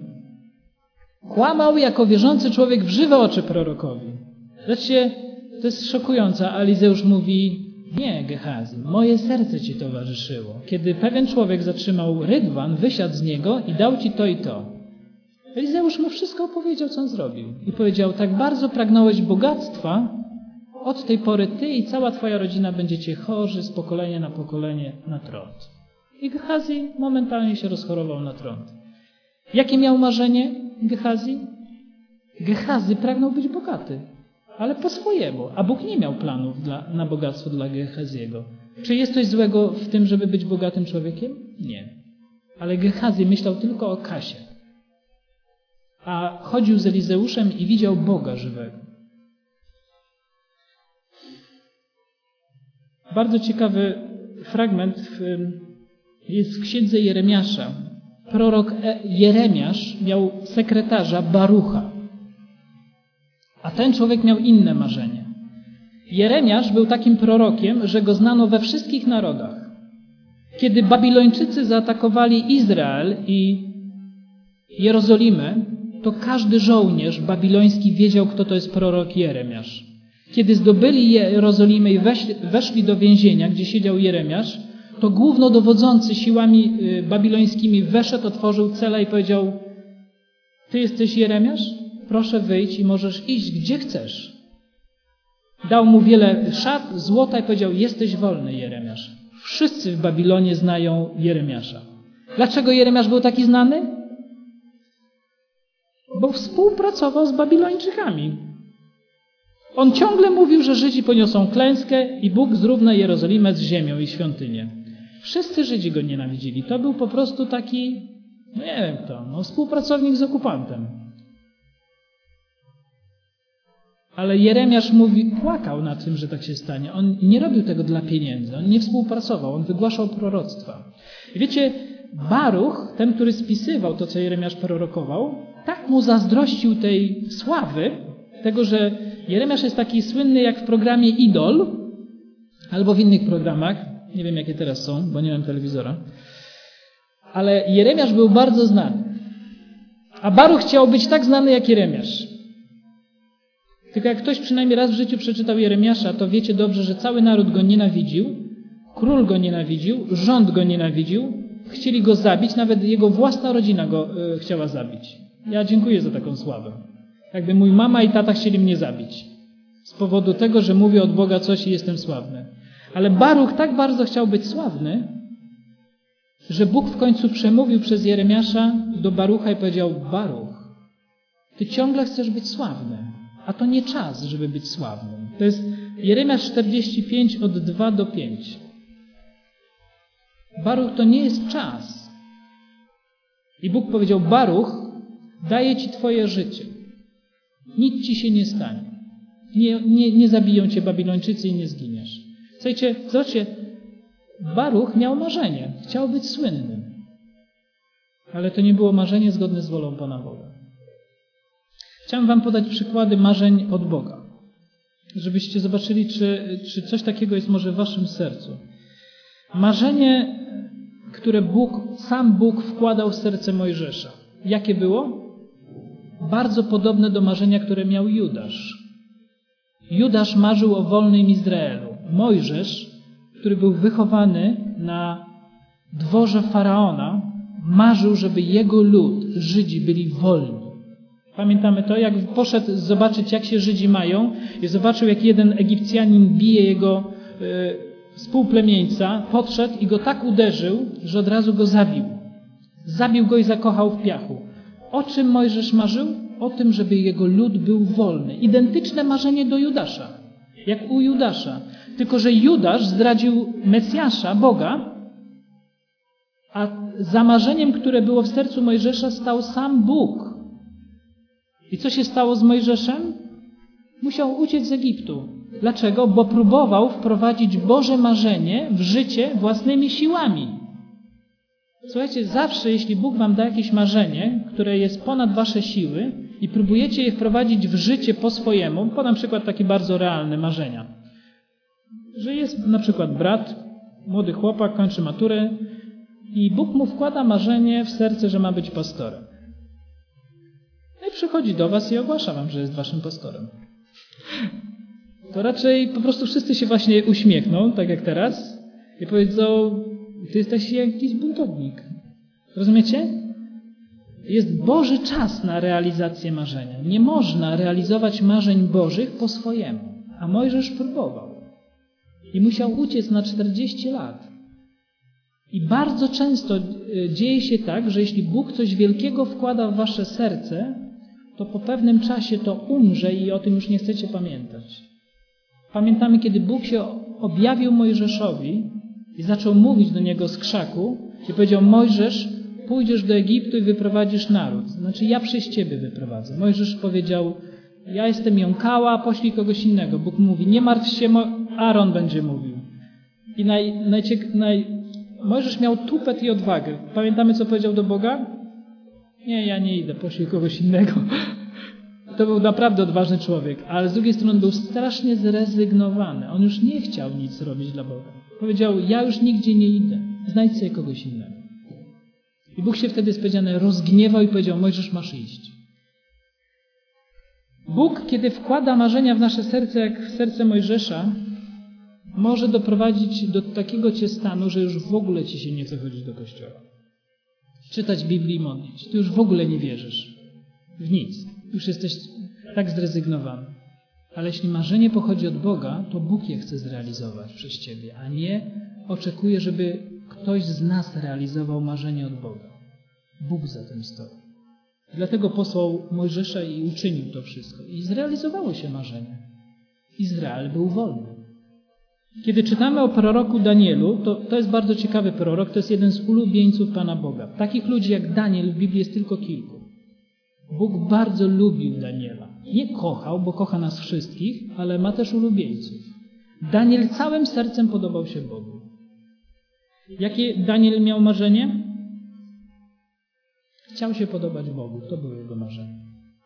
A: Kłamał jako wierzący człowiek w żywe oczy prorokowi. Zobaczcie, to jest szokujące. A Elizeusz mówi, nie, Gehazi, moje serce ci towarzyszyło. Kiedy pewien człowiek zatrzymał rydwan, wysiadł z niego i dał ci to i to. Elizeusz mu wszystko opowiedział, co on zrobił. I powiedział, tak bardzo pragnąłeś bogactwa, od tej pory ty i cała twoja rodzina będziecie chorzy z pokolenia na pokolenie na trąd. I Gehazi momentalnie się rozchorował na trąd. Jakie miał marzenie Gehazi? Gehazy pragnął być bogaty, ale po swojemu, a Bóg nie miał planów dla, na bogactwo dla Gehaziego. Czy jest coś złego w tym, żeby być bogatym człowiekiem? Nie. Ale Gehazi myślał tylko o kasie. A chodził z Elizeuszem i widział Boga żywego. Bardzo ciekawy fragment w, jest w księdze Jeremiasza. Prorok Jeremiasz miał sekretarza Barucha. A ten człowiek miał inne marzenie. Jeremiasz był takim prorokiem, że go znano we wszystkich narodach. Kiedy Babilończycy zaatakowali Izrael i Jerozolimę, to każdy żołnierz babiloński wiedział, kto to jest prorok Jeremiasz. Kiedy zdobyli Jerozolimę i weszli, weszli do więzienia, gdzie siedział Jeremiasz, to głównodowodzący siłami babilońskimi weszedł, otworzył celę i powiedział: ty jesteś Jeremiasz? Proszę wyjdź i możesz iść gdzie chcesz. Dał mu wiele szat, złota i powiedział: jesteś wolny, Jeremiasz. Wszyscy w Babilonie znają Jeremiasza. Dlaczego Jeremiasz był taki znany? Bo współpracował z Babilończykami. On ciągle mówił, że Żydzi poniosą klęskę i Bóg zrówna Jerozolimę z ziemią i świątynię. Wszyscy Żydzi go nienawidzili. To był po prostu taki, no nie wiem kto, no współpracownik z okupantem. Ale Jeremiasz mówi, płakał na tym, że tak się stanie. On nie robił tego dla pieniędzy, on nie współpracował, on wygłaszał proroctwa. I wiecie, Baruch, ten, który spisywał to, co Jeremiasz prorokował, tak mu zazdrościł tej sławy, tego, że Jeremiasz jest taki słynny jak w programie Idol, albo w innych programach, nie wiem jakie teraz są, bo nie mam telewizora, ale Jeremiasz był bardzo znany. A Baruch chciał być tak znany jak Jeremiasz. Tylko jak ktoś przynajmniej raz w życiu przeczytał Jeremiasza, to wiecie dobrze, że cały naród go nienawidził, król go nienawidził, rząd go nienawidził, chcieli go zabić, nawet jego własna rodzina go y, chciała zabić. Ja dziękuję za taką sławę. Jakby mój mama i tata chcieli mnie zabić. Z powodu tego, że mówię od Boga coś i jestem sławny. Ale Baruch tak bardzo chciał być sławny, że Bóg w końcu przemówił przez Jeremiasza do Barucha i powiedział: Baruch, ty ciągle chcesz być sławny, a to nie czas, żeby być sławnym. To jest Jeremiasz czterdzieści pięć od dwa do pięć. Baruch, to nie jest czas. I Bóg powiedział: Baruch, daję ci twoje życie. Nic ci się nie stanie. Nie, nie, nie zabiją cię Babilończycy i nie zginiesz. Słuchajcie, zobaczcie, Baruch miał marzenie. Chciał być słynnym. Ale to nie było marzenie zgodne z wolą Pana Boga. Chciałem wam podać przykłady marzeń od Boga. Żebyście zobaczyli, czy, czy coś takiego jest może w waszym sercu. Marzenie, które Bóg, sam Bóg wkładał w serce Mojżesza. Jakie było? Bardzo podobne do marzenia, które miał Judasz. Judasz marzył o wolnym Izraelu. Mojżesz, który był wychowany na dworze Faraona, marzył, żeby jego lud, Żydzi, byli wolni. Pamiętamy to? Jak poszedł zobaczyć, jak się Żydzi mają i zobaczył, jak jeden Egipcjanin bije jego y, współplemieńca, podszedł i go tak uderzył, że od razu go zabił. Zabił go i zakochał w piachu. O czym Mojżesz marzył? O tym, żeby jego lud był wolny. Identyczne marzenie do Judasza. Jak u Judasza. Tylko że Judasz zdradził Mesjasza, Boga, a za marzeniem, które było w sercu Mojżesza, stał sam Bóg. I co się stało z Mojżeszem? Musiał uciec z Egiptu. Dlaczego? Bo próbował wprowadzić Boże marzenie w życie własnymi siłami. Słuchajcie, zawsze jeśli Bóg wam da jakieś marzenie, które jest ponad wasze siły i próbujecie je wprowadzić w życie po swojemu, podam przykład taki bardzo realny marzenia. Że jest na przykład brat, młody chłopak, kończy maturę i Bóg mu wkłada marzenie w serce, że ma być pastorem. No i przychodzi do was i ogłasza wam, że jest waszym pastorem. To raczej po prostu wszyscy się właśnie uśmiechną, tak jak teraz, i powiedzą: ty jesteś jakiś buntownik. Rozumiecie? Jest Boży czas na realizację marzenia. Nie można realizować marzeń Bożych po swojemu. A Mojżesz próbował. I musiał uciec na czterdzieści lat. I bardzo często dzieje się tak, że jeśli Bóg coś wielkiego wkłada w wasze serce, to po pewnym czasie to umrze i o tym już nie chcecie pamiętać. Pamiętamy, kiedy Bóg się objawił Mojżeszowi i zaczął mówić do niego z krzaku i powiedział: Mojżesz, pójdziesz do Egiptu i wyprowadzisz naród. Znaczy, ja przez ciebie wyprowadzę. Mojżesz powiedział: ja jestem jąkała, poślij kogoś innego. Bóg mówi: nie martw się, Aaron będzie mówił. I naj, najciek- naj... Mojżesz miał tupet i odwagę. Pamiętamy, co powiedział do Boga? Nie, ja nie idę, poślij kogoś innego. To był naprawdę odważny człowiek, ale z drugiej strony był strasznie zrezygnowany. On już nie chciał nic robić dla Boga. Powiedział: ja już nigdzie nie idę, znajdź sobie kogoś innego. I Bóg się wtedy, jest powiedziane, rozgniewał i powiedział: Mojżesz, masz iść. Bóg, kiedy wkłada marzenia w nasze serce, jak w serce Mojżesza, może doprowadzić do takiego cię stanu, że już w ogóle ci się nie chce chodzić do kościoła. Czytać Biblię i modlić. Ty już w ogóle nie wierzysz w nic. Już jesteś tak zrezygnowany. Ale jeśli marzenie pochodzi od Boga, to Bóg je chce zrealizować przez ciebie, a nie oczekuje, żeby ktoś z nas realizował marzenie od Boga. Bóg za tym stoi. Dlatego posłał Mojżesza i uczynił to wszystko. I zrealizowało się marzenie. Izrael był wolny. Kiedy czytamy o proroku Danielu, to, to jest bardzo ciekawy prorok, to jest jeden z ulubieńców Pana Boga. Takich ludzi jak Daniel w Biblii jest tylko kilku. Bóg bardzo lubił Daniela. Nie kochał, bo kocha nas wszystkich, ale ma też ulubieńców. Daniel całym sercem podobał się Bogu. Jakie Daniel miał marzenie? Chciał się podobać Bogu. To było jego marzenie.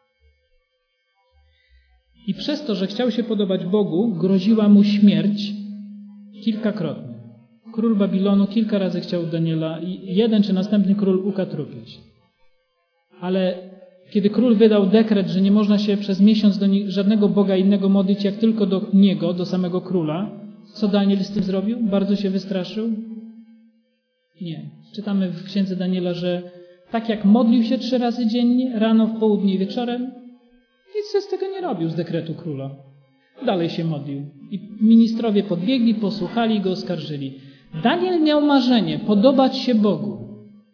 A: I przez to, że chciał się podobać Bogu, groziła mu śmierć kilkakrotnie. Król Babilonu kilka razy chciał Daniela i jeden czy następny król ukatrupić. Ale kiedy król wydał dekret, że nie można się przez miesiąc do żadnego Boga innego modlić, jak tylko do niego, do samego króla, co Daniel z tym zrobił? Bardzo się wystraszył? Nie. Czytamy w księdze Daniela, że tak jak modlił się trzy razy dziennie, rano, w południe i wieczorem, nic z tego nie robił z dekretu króla. Dalej się modlił. I ministrowie podbiegli, posłuchali go, oskarżyli. Daniel miał marzenie podobać się Bogu.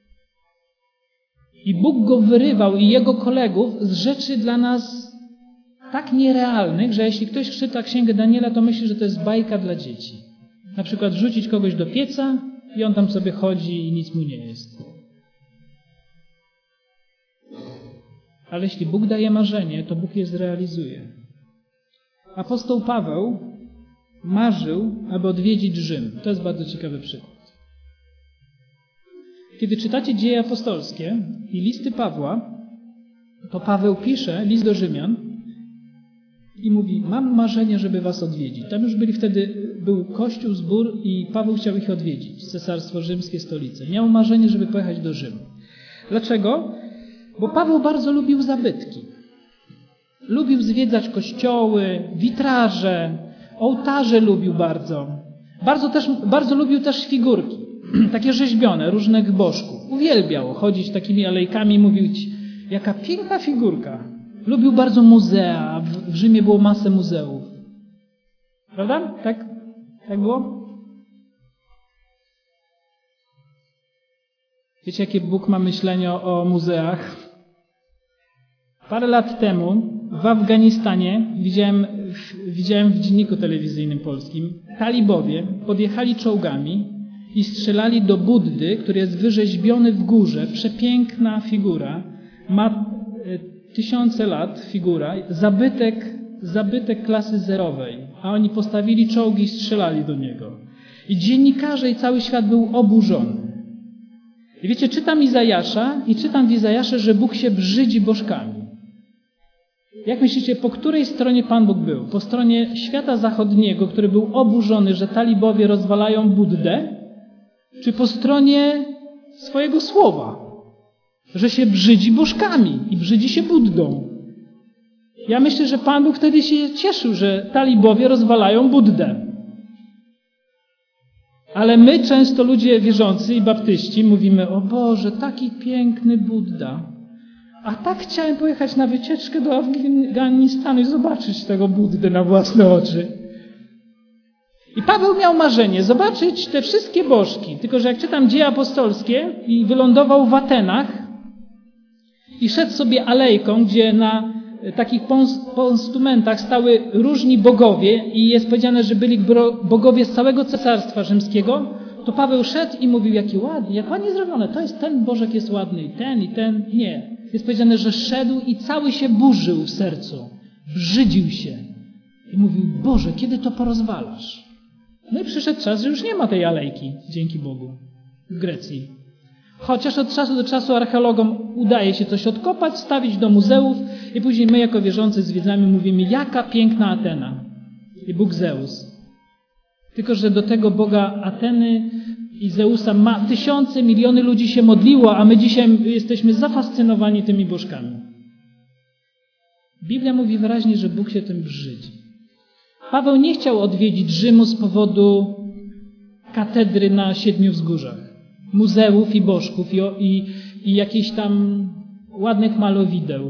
A: I Bóg go wyrywał i jego kolegów z rzeczy dla nas tak nierealnych, że jeśli ktoś czyta księgę Daniela, to myśli, że to jest bajka dla dzieci. Na przykład rzucić kogoś do pieca i on tam sobie chodzi i nic mu nie jest. Ale jeśli Bóg daje marzenie, to Bóg je zrealizuje. Apostoł Paweł marzył, aby odwiedzić Rzym. To jest bardzo ciekawy przykład. Kiedy czytacie Dzieje apostolskie i listy Pawła, to Paweł pisze list do Rzymian i mówi: mam marzenie, żeby was odwiedzić. Tam już byli wtedy, był kościół, zbór i Paweł chciał ich odwiedzić, Cesarstwo Rzymskie, stolice. Miał marzenie, żeby pojechać do Rzymu. Dlaczego? Bo Paweł bardzo lubił zabytki. Lubił zwiedzać kościoły, witraże, ołtarze lubił bardzo. Bardzo, też, bardzo lubił też figurki, takie rzeźbione, różnych bożków. Uwielbiał chodzić takimi alejkami i mówił ci: jaka piękna figurka. Lubił bardzo muzea, w, w Rzymie było masę muzeów. Prawda? Tak? Tak było? Wiecie, jakie Bóg ma myślenie o, o muzeach? Parę lat temu w Afganistanie widziałem w, widziałem w dzienniku telewizyjnym polskim, talibowie podjechali czołgami i strzelali do Buddy, który jest wyrzeźbiony w górze. Przepiękna figura. Ma e, tysiące lat figura. Zabytek, zabytek klasy zerowej. A oni postawili czołgi i strzelali do niego. I dziennikarze i cały świat był oburzony. I wiecie, czytam Izajasza i czytam w Izajasze, że Bóg się brzydzi bożkami. Jak myślicie, po której stronie Pan Bóg był? Po stronie świata zachodniego, który był oburzony, że talibowie rozwalają Buddę? Czy po stronie swojego słowa? Że się brzydzi bożkami i brzydzi się Buddą. Ja myślę, że Pan Bóg wtedy się cieszył, że talibowie rozwalają Buddę. Ale my, często ludzie wierzący i baptyści, mówimy: o Boże, taki piękny Budda. A tak chciałem pojechać na wycieczkę do Afganistanu i zobaczyć tego Buddę na własne oczy. I Paweł miał marzenie zobaczyć te wszystkie bożki. Tylko że jak czytam Dzieje apostolskie i wylądował w Atenach i szedł sobie alejką, gdzie na takich postumentach stały różni bogowie i jest powiedziane, że byli bogowie z całego Cesarstwa Rzymskiego, to Paweł szedł i mówił, jaki ładny, jak ładnie zrobione, to jest ten Bożek jest ładny i ten i ten. Nie. Jest powiedziane, że szedł i cały się burzył w sercu. Brzydził się. I mówił, Boże, kiedy to porozwalasz? No i przyszedł czas, że już nie ma tej alejki, dzięki Bogu, w Grecji. Chociaż od czasu do czasu archeologom udaje się coś odkopać, wstawić do muzeów i później my jako wierzący zwiedzamy, mówimy, jaka piękna Atena i Bóg Zeus. Tylko że do tego Boga Ateny i Zeusa ma tysiące, miliony ludzi się modliło, a my dzisiaj jesteśmy zafascynowani tymi bożkami. Biblia mówi wyraźnie, że Bóg się tym brzydzi. Paweł nie chciał odwiedzić Rzymu z powodu katedry na Siedmiu Wzgórzach, muzeów i bożków i, i, i jakichś tam ładnych malowideł.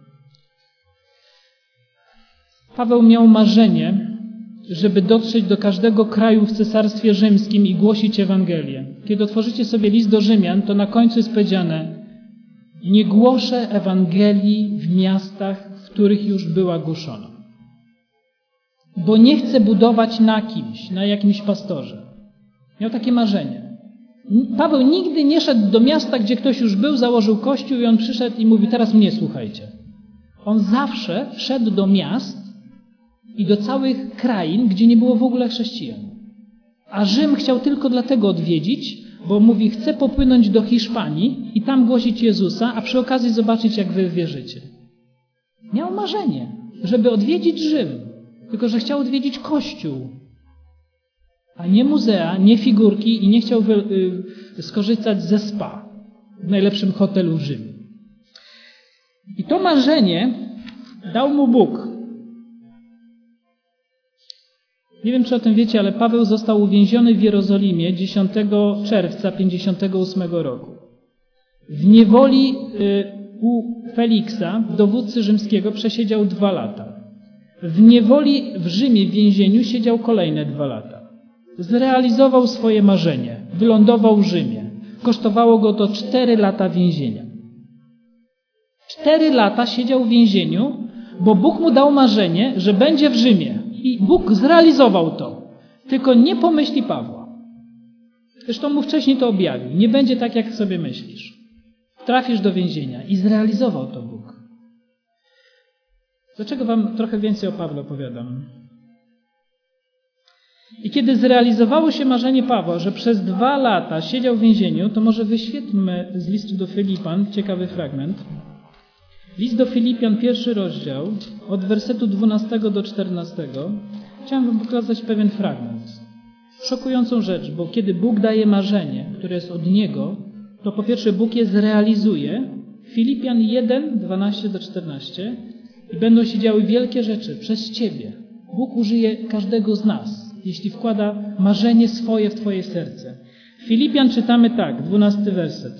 A: Paweł miał marzenie, żeby dotrzeć do każdego kraju w Cesarstwie Rzymskim i głosić Ewangelię. Kiedy otworzycie sobie list do Rzymian, to na końcu jest powiedziane: nie głoszę Ewangelii w miastach, w których już była głoszona. Bo nie chcę budować na kimś, na jakimś pastorze. Miał takie marzenie. Paweł nigdy nie szedł do miasta, gdzie ktoś już był, założył kościół i on przyszedł i mówi, teraz mnie słuchajcie. On zawsze szedł do miast i do całych krain, gdzie nie było w ogóle chrześcijan. A Rzym chciał tylko dlatego odwiedzić, bo mówi, chcę popłynąć do Hiszpanii i tam głosić Jezusa, a przy okazji zobaczyć, jak wy wierzycie. Miał marzenie, żeby odwiedzić Rzym, tylko że chciał odwiedzić Kościół, a nie muzea, nie figurki i nie chciał wy, y, skorzystać ze spa w najlepszym hotelu w Rzymie. I to marzenie dał mu Bóg. Nie wiem, czy o tym wiecie, ale Paweł został uwięziony w Jerozolimie dziesiątego czerwca pięćdziesiątego ósmego roku. W niewoli y, u Feliksa, dowódcy rzymskiego, przesiedział dwa lata. W niewoli w Rzymie, w więzieniu, siedział kolejne dwa lata. Zrealizował swoje marzenie. Wylądował w Rzymie. Kosztowało go to cztery lata więzienia. Cztery lata siedział w więzieniu, bo Bóg mu dał marzenie, że będzie w Rzymie. I Bóg zrealizował to. Tylko nie pomyśli Pawła. Zresztą mu wcześniej to objawił. Nie będzie tak, jak sobie myślisz. Trafisz do więzienia. I zrealizował to Bóg. Dlaczego wam trochę więcej o Pawle opowiadam? I kiedy zrealizowało się marzenie Pawła, że przez dwa lata siedział w więzieniu, to może wyświetlmy z listu do Filipan ciekawy fragment. List do Filipian, pierwszy rozdział, od wersetu dwunastego do czternastego. Chciałem wam pokazać pewien fragment. Szokującą rzecz, bo kiedy Bóg daje marzenie, które jest od Niego, to po pierwsze Bóg je zrealizuje. Filipian jeden, dwanaście do czternastu. I będą się działy wielkie rzeczy przez Ciebie. Bóg użyje każdego z nas, jeśli wkłada marzenie swoje w Twoje serce. Filipian czytamy tak, dwunasty werset.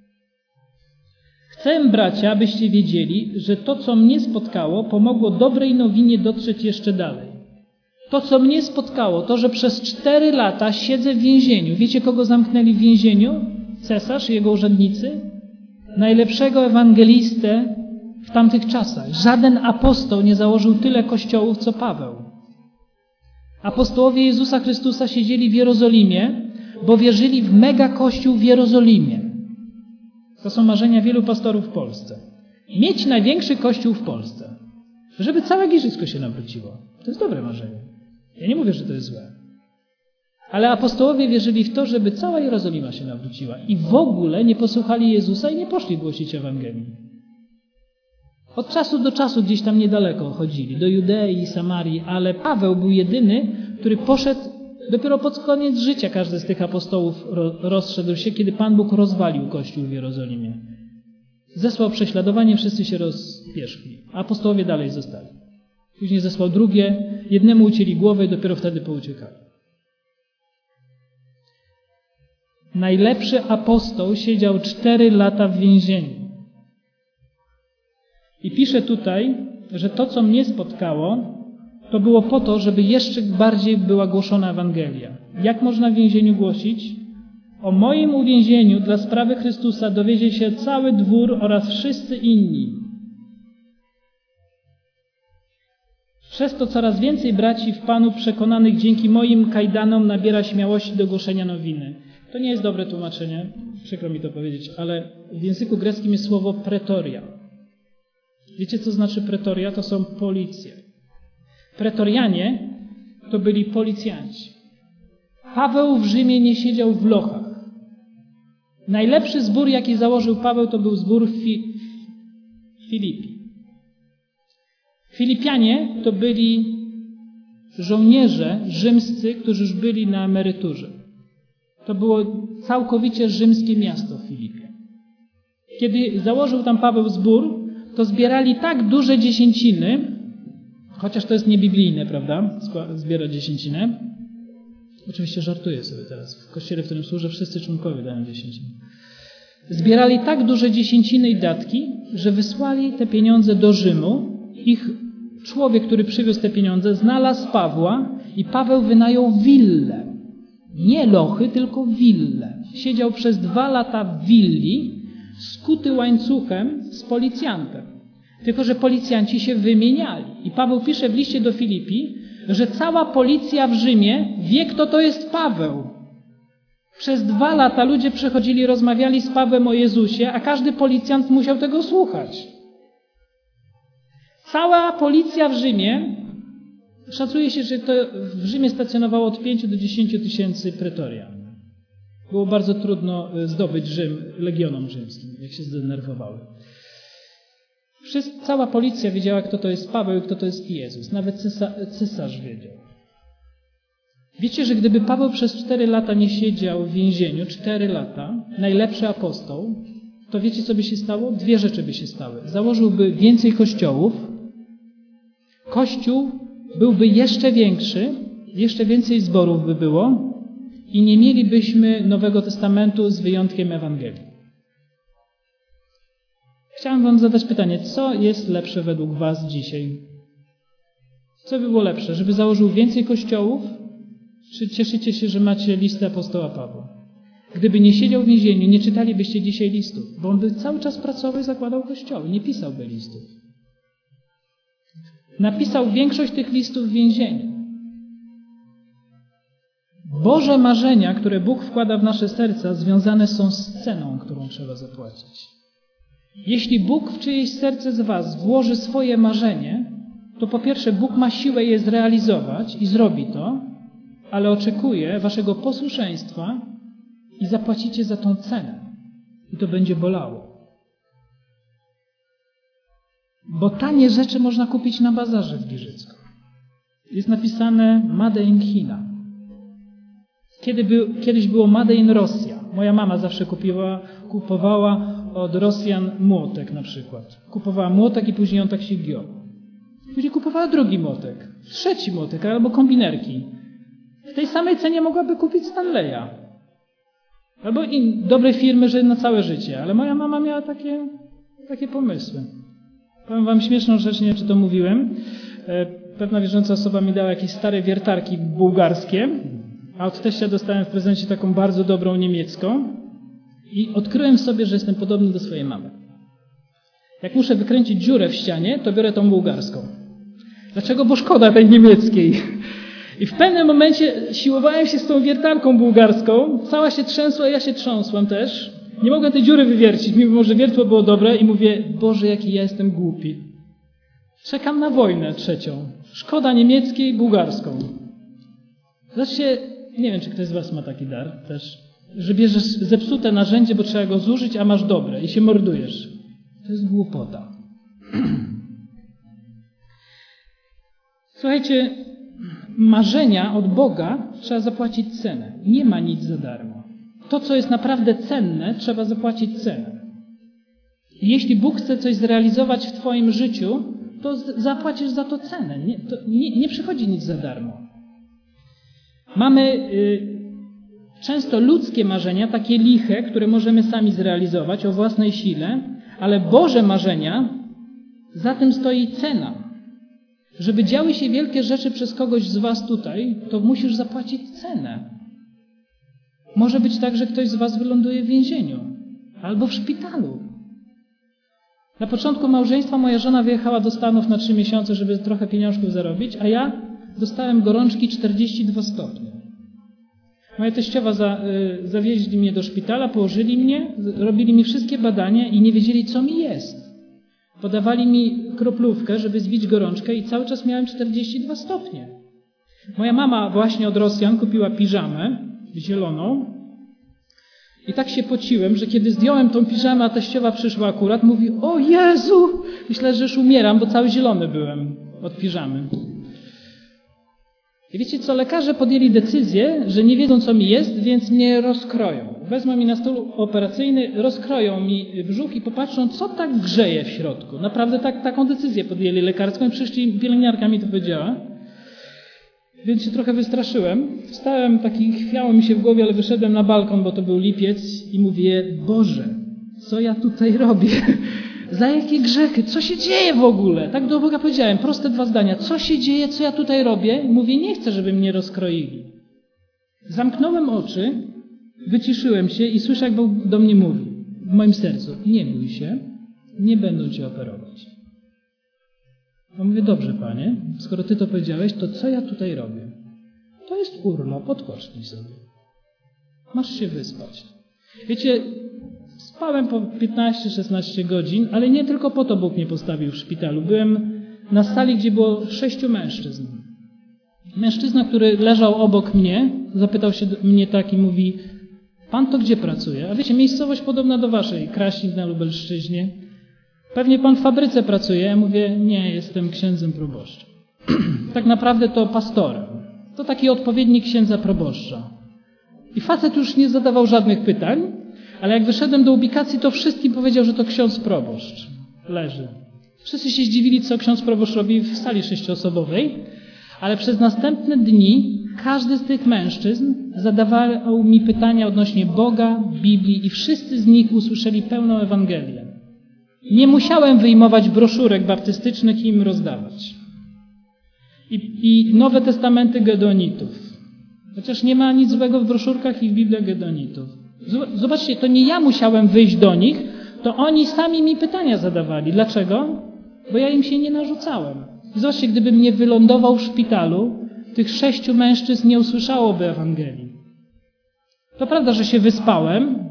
A: Chcę, bracia, abyście wiedzieli, że to, co mnie spotkało, pomogło dobrej nowinie dotrzeć jeszcze dalej. To, co mnie spotkało, to, że przez cztery lata siedzę w więzieniu. Wiecie, kogo zamknęli w więzieniu? Cesarz i jego urzędnicy? Najlepszego ewangelistę w tamtych czasach. Żaden apostoł nie założył tyle kościołów, co Paweł. Apostołowie Jezusa Chrystusa siedzieli w Jerozolimie, bo wierzyli w mega kościół w Jerozolimie. To są marzenia wielu pastorów w Polsce. Mieć największy kościół w Polsce. Żeby całe Giżycko się nawróciło. To jest dobre marzenie. Ja nie mówię, że to jest złe. Ale apostołowie wierzyli w to, żeby cała Jerozolima się nawróciła. I w ogóle nie posłuchali Jezusa i nie poszli głosić Ewangelii. Od czasu do czasu gdzieś tam niedaleko chodzili, do Judei i Samarii, ale Paweł był jedyny, który poszedł, dopiero pod koniec życia każdy z tych apostołów rozszedł się, kiedy Pan Bóg rozwalił Kościół w Jerozolimie. Zesłał prześladowanie, wszyscy się rozpieszli, a apostołowie dalej zostali. Później zesłał drugie, jednemu ucięli głowę i dopiero wtedy pouciekali. Najlepszy apostoł siedział cztery lata w więzieniu. I pisze tutaj, że to, co mnie spotkało, to było po to, żeby jeszcze bardziej była głoszona Ewangelia. Jak można w więzieniu głosić? O moim uwięzieniu dla sprawy Chrystusa dowiedzie się cały dwór oraz wszyscy inni. Przez to coraz więcej braci w Panu przekonanych dzięki moim kajdanom nabiera śmiałości do głoszenia nowiny. To nie jest dobre tłumaczenie, przykro mi to powiedzieć, ale w języku greckim jest słowo pretoria. Wiecie, co znaczy pretoria? To są policje. Pretorianie to byli policjanci. Paweł w Rzymie nie siedział w lochach. Najlepszy zbór, jaki założył Paweł, to był zbór Fi- Filipi. Filipianie to byli żołnierze rzymscy, którzy już byli na emeryturze. To było całkowicie rzymskie miasto w Filipie. Kiedy założył tam Paweł zbór, to zbierali tak duże dziesięciny, chociaż to jest niebiblijne, prawda? Zbierać dziesięcinę. Oczywiście żartuję sobie teraz. W kościele, w którym służę, wszyscy członkowie dają dziesięcinę. Zbierali tak duże dziesięciny i datki, że wysłali te pieniądze do Rzymu. Ich człowiek, który przywiózł te pieniądze, znalazł Pawła i Paweł wynajął willę. Nie lochy, tylko willę. Siedział przez dwa lata w willi, skuty łańcuchem z policjantem. Tylko że policjanci się wymieniali. I Paweł pisze w liście do Filipi, że cała policja w Rzymie wie, kto to jest Paweł. Przez dwa lata ludzie przychodzili, rozmawiali z Pawłem o Jezusie, a każdy policjant musiał tego słuchać. Cała policja w Rzymie, szacuje się, że to w Rzymie stacjonowało od pięciu do dziesięciu tysięcy pretorian. Było bardzo trudno zdobyć Rzym legionom rzymskim, jak się zdenerwowały. Wszyscy, cała policja wiedziała, kto to jest Paweł i kto to jest Jezus. Nawet cesarz, cesarz wiedział. Wiecie, że gdyby Paweł przez cztery lata nie siedział w więzieniu, cztery lata, najlepszy apostoł, to wiecie, co by się stało? Dwie rzeczy by się stały. Założyłby więcej kościołów, Kościół byłby jeszcze większy, jeszcze więcej zborów by było i nie mielibyśmy Nowego Testamentu z wyjątkiem Ewangelii. Chciałem wam zadać pytanie, co jest lepsze według was dzisiaj? Co by było lepsze? Żeby założył więcej kościołów? Czy cieszycie się, że macie listę apostoła Pawła? Gdyby nie siedział w więzieniu, nie czytalibyście dzisiaj listów, bo on by cały czas pracował i zakładał kościoły, nie pisałby listów. Napisał większość tych listów w więzieniu. Boże marzenia, które Bóg wkłada w nasze serca, związane są z ceną, którą trzeba zapłacić. Jeśli Bóg w czyjeś serce z was włoży swoje marzenie, to po pierwsze Bóg ma siłę je zrealizować i zrobi to, ale oczekuje waszego posłuszeństwa i zapłacicie za tą cenę. I to będzie bolało. Bo tanie rzeczy można kupić na bazarze w Giżycku. Jest napisane Made in China. Kiedy by, kiedyś było Made in Rosja. Moja mama zawsze kupiła, kupowała od Rosjan młotek na przykład. Kupowała młotek i później on tak się giął. Później kupowała drugi młotek, trzeci młotek albo kombinerki. W tej samej cenie mogłaby kupić Stanleya. Albo i dobre firmy, że na całe życie. Ale moja mama miała takie, takie pomysły. Powiem wam śmieszną rzecz, nie wiem, czy to mówiłem. Pewna wierząca osoba mi dała jakieś stare wiertarki bułgarskie, a od teścia dostałem w prezencie taką bardzo dobrą niemiecką i odkryłem w sobie, że jestem podobny do swojej mamy. Jak muszę wykręcić dziurę w ścianie, to biorę tą bułgarską. Dlaczego? Bo szkoda tej niemieckiej. I w pewnym momencie siłowałem się z tą wiertarką bułgarską, cała się trzęsła, ja się trząsłem też. Nie mogłem tej dziury wywiercić, mimo że wiertło było dobre i mówię, Boże, jaki ja jestem głupi. Czekam na wojnę trzecią. Szkoda niemieckiej, bułgarską. Zobaczcie, nie wiem, czy ktoś z was ma taki dar też, że bierzesz zepsute narzędzie, bo trzeba go zużyć, a masz dobre i się mordujesz. To jest głupota. Słuchajcie, marzenia od Boga trzeba zapłacić cenę. Nie ma nic za darmo. To, co jest naprawdę cenne, trzeba zapłacić cenę. Jeśli Bóg chce coś zrealizować w twoim życiu, to zapłacisz za to cenę. Nie, to nie, nie przychodzi nic za darmo. Mamy y, często ludzkie marzenia, takie liche, które możemy sami zrealizować o własnej sile, ale Boże marzenia, za tym stoi cena. Żeby działy się wielkie rzeczy przez kogoś z was tutaj, to musisz zapłacić cenę. Może być tak, że ktoś z was wyląduje w więzieniu albo w szpitalu. Na początku małżeństwa moja żona wyjechała do Stanów na trzy miesiące, żeby trochę pieniążków zarobić, a ja dostałem gorączki czterdzieści dwa stopnie. Moja teściowa za, y, zawieźli mnie do szpitala, położyli mnie, robili mi wszystkie badania i nie wiedzieli, co mi jest. Podawali mi kroplówkę, żeby zbić gorączkę i cały czas miałem czterdzieści dwa stopnie. Moja mama właśnie od Rosjan kupiła piżamę zieloną i tak się pociłem, że kiedy zdjąłem tą piżamę, a teściowa przyszła akurat, mówi: o Jezu! Myślę, że już umieram, bo cały zielony byłem od piżamy. I wiecie co, lekarze podjęli decyzję, że nie wiedzą, co mi jest, więc mnie rozkroją. Wezmą mi na stół operacyjny, rozkroją mi brzuch i popatrzą, co tak grzeje w środku. Naprawdę tak, taką decyzję podjęli lekarską i przyszli, pielęgniarka mi to powiedziała. Więc się trochę wystraszyłem. Wstałem, taki chwiało mi się w głowie, ale wyszedłem na balkon, bo to był lipiec i mówię: Boże, co ja tutaj robię? Za jakie grzechy? Co się dzieje w ogóle? Tak do Boga powiedziałem, proste dwa zdania. Co się dzieje? Co ja tutaj robię? I mówię: nie chcę, żeby mnie rozkroili. Zamknąłem oczy, wyciszyłem się i słyszę, jak Bóg do mnie mówi w moim sercu: nie bój się, nie będą cię operować. No mówię: dobrze, Panie, skoro Ty to powiedziałeś, to co ja tutaj robię? To jest urlop, odpocznij sobie. Masz się wyspać. Wiecie, spałem po piętnaście szesnaście godzin, ale nie tylko po to Bóg mnie postawił w szpitalu. Byłem na sali, gdzie było sześciu mężczyzn. Mężczyzna, który leżał obok mnie, zapytał się mnie tak i mówi: Pan to gdzie pracuje? A wiecie, miejscowość podobna do waszej, Kraśnik na Lubelszczyźnie. Pewnie pan w fabryce pracuje. Ja mówię: nie, jestem księdzem proboszczem. Tak naprawdę to pastorem. To taki odpowiednik księdza proboszcza. I facet już nie zadawał żadnych pytań, ale jak wyszedłem do ubikacji, to wszystkim powiedział, że to ksiądz proboszcz leży. Wszyscy się zdziwili, co ksiądz proboszcz robi w sali sześcioosobowej, ale przez następne dni każdy z tych mężczyzn zadawał mi pytania odnośnie Boga, Biblii i wszyscy z nich usłyszeli pełną Ewangelię. Nie musiałem wyjmować broszurek baptystycznych i im rozdawać. I, i Nowe Testamenty Gedonitów. Chociaż nie ma nic złego w broszurkach i w Bibliach Gedonitów. Zobaczcie, to nie ja musiałem wyjść do nich, to oni sami mi pytania zadawali. Dlaczego? Bo ja im się nie narzucałem. Zobaczcie, gdybym nie wylądował w szpitalu, tych sześciu mężczyzn nie usłyszałoby Ewangelii. To prawda, że się wyspałem.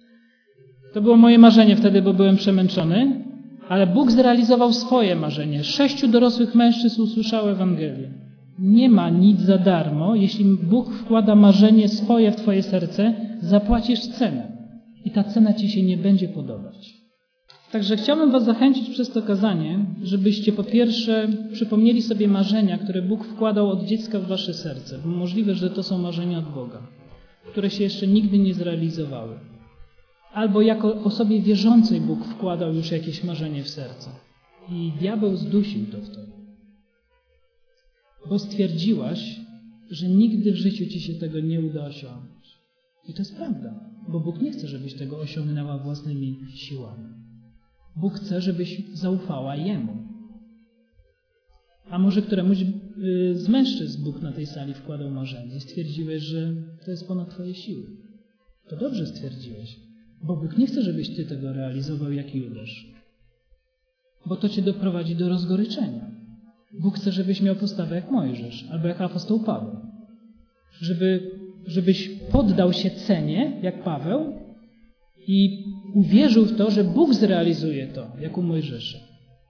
A: To było moje marzenie wtedy, bo byłem przemęczony, ale Bóg zrealizował swoje marzenie. Sześciu dorosłych mężczyzn usłyszało Ewangelię. Nie ma nic za darmo. Jeśli Bóg wkłada marzenie swoje w twoje serce, zapłacisz cenę. I ta cena ci się nie będzie podobać. Także chciałbym was zachęcić przez to kazanie, żebyście po pierwsze przypomnieli sobie marzenia, które Bóg wkładał od dziecka w wasze serce. Bo możliwe, że to są marzenia od Boga, które się jeszcze nigdy nie zrealizowały. Albo jako osobie wierzącej Bóg wkładał już jakieś marzenie w serce. I diabeł zdusił to w tobie. Bo stwierdziłaś, że nigdy w życiu ci się tego nie uda osiągnąć. I to jest prawda, bo Bóg nie chce, żebyś tego osiągnęła własnymi siłami. Bóg chce, żebyś zaufała Jemu. A może któremuś z mężczyzn Bóg na tej sali wkładał marzenie i stwierdziłeś, że to jest ponad twoje siły. To dobrze stwierdziłeś, bo Bóg nie chce, żebyś ty tego realizował jak Judasz. Bo to cię doprowadzi do rozgoryczenia. Bóg chce, żebyś miał postawę jak Mojżesz albo jak apostoł Paweł. Żeby, żebyś poddał się cenie jak Paweł i uwierzył w to, że Bóg zrealizuje to, jak u Mojżesza.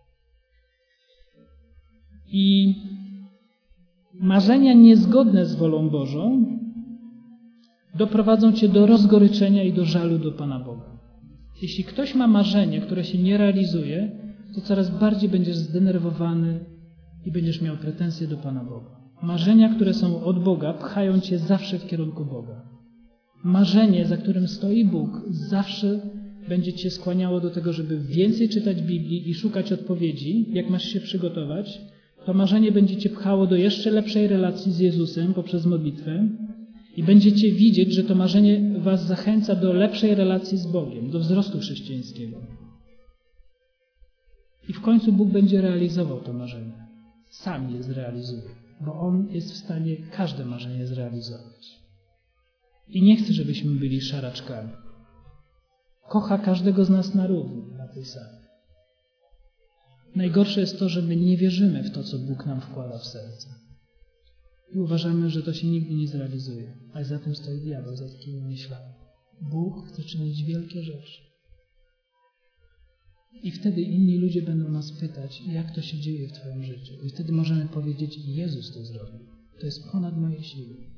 A: I marzenia niezgodne z wolą Bożą doprowadzą cię do rozgoryczenia i do żalu do Pana Boga. Jeśli ktoś ma marzenie, które się nie realizuje, to coraz bardziej będziesz zdenerwowany i będziesz miał pretensje do Pana Boga. Marzenia, które są od Boga, pchają cię zawsze w kierunku Boga. Marzenie, za którym stoi Bóg, zawsze będzie cię skłaniało do tego, żeby więcej czytać Biblii i szukać odpowiedzi, jak masz się przygotować. To marzenie będzie cię pchało do jeszcze lepszej relacji z Jezusem poprzez modlitwę i będziecie widzieć, że to marzenie was zachęca do lepszej relacji z Bogiem, do wzrostu chrześcijańskiego. I w końcu Bóg będzie realizował to marzenie. Sam je zrealizuje, bo On jest w stanie każde marzenie zrealizować. I nie chce, żebyśmy byli szaraczkami. Kocha każdego z nas na równi na tej sali. Najgorsze jest to, że my nie wierzymy w to, co Bóg nam wkłada w serce. I uważamy, że to się nigdy nie zrealizuje. Ale za tym stoi diabeł, za takimi myślami. Bóg chce czynić wielkie rzeczy. I wtedy inni ludzie będą nas pytać, jak to się dzieje w Twoim życiu. I wtedy możemy powiedzieć, Jezus to zrobił. To jest ponad moje siły.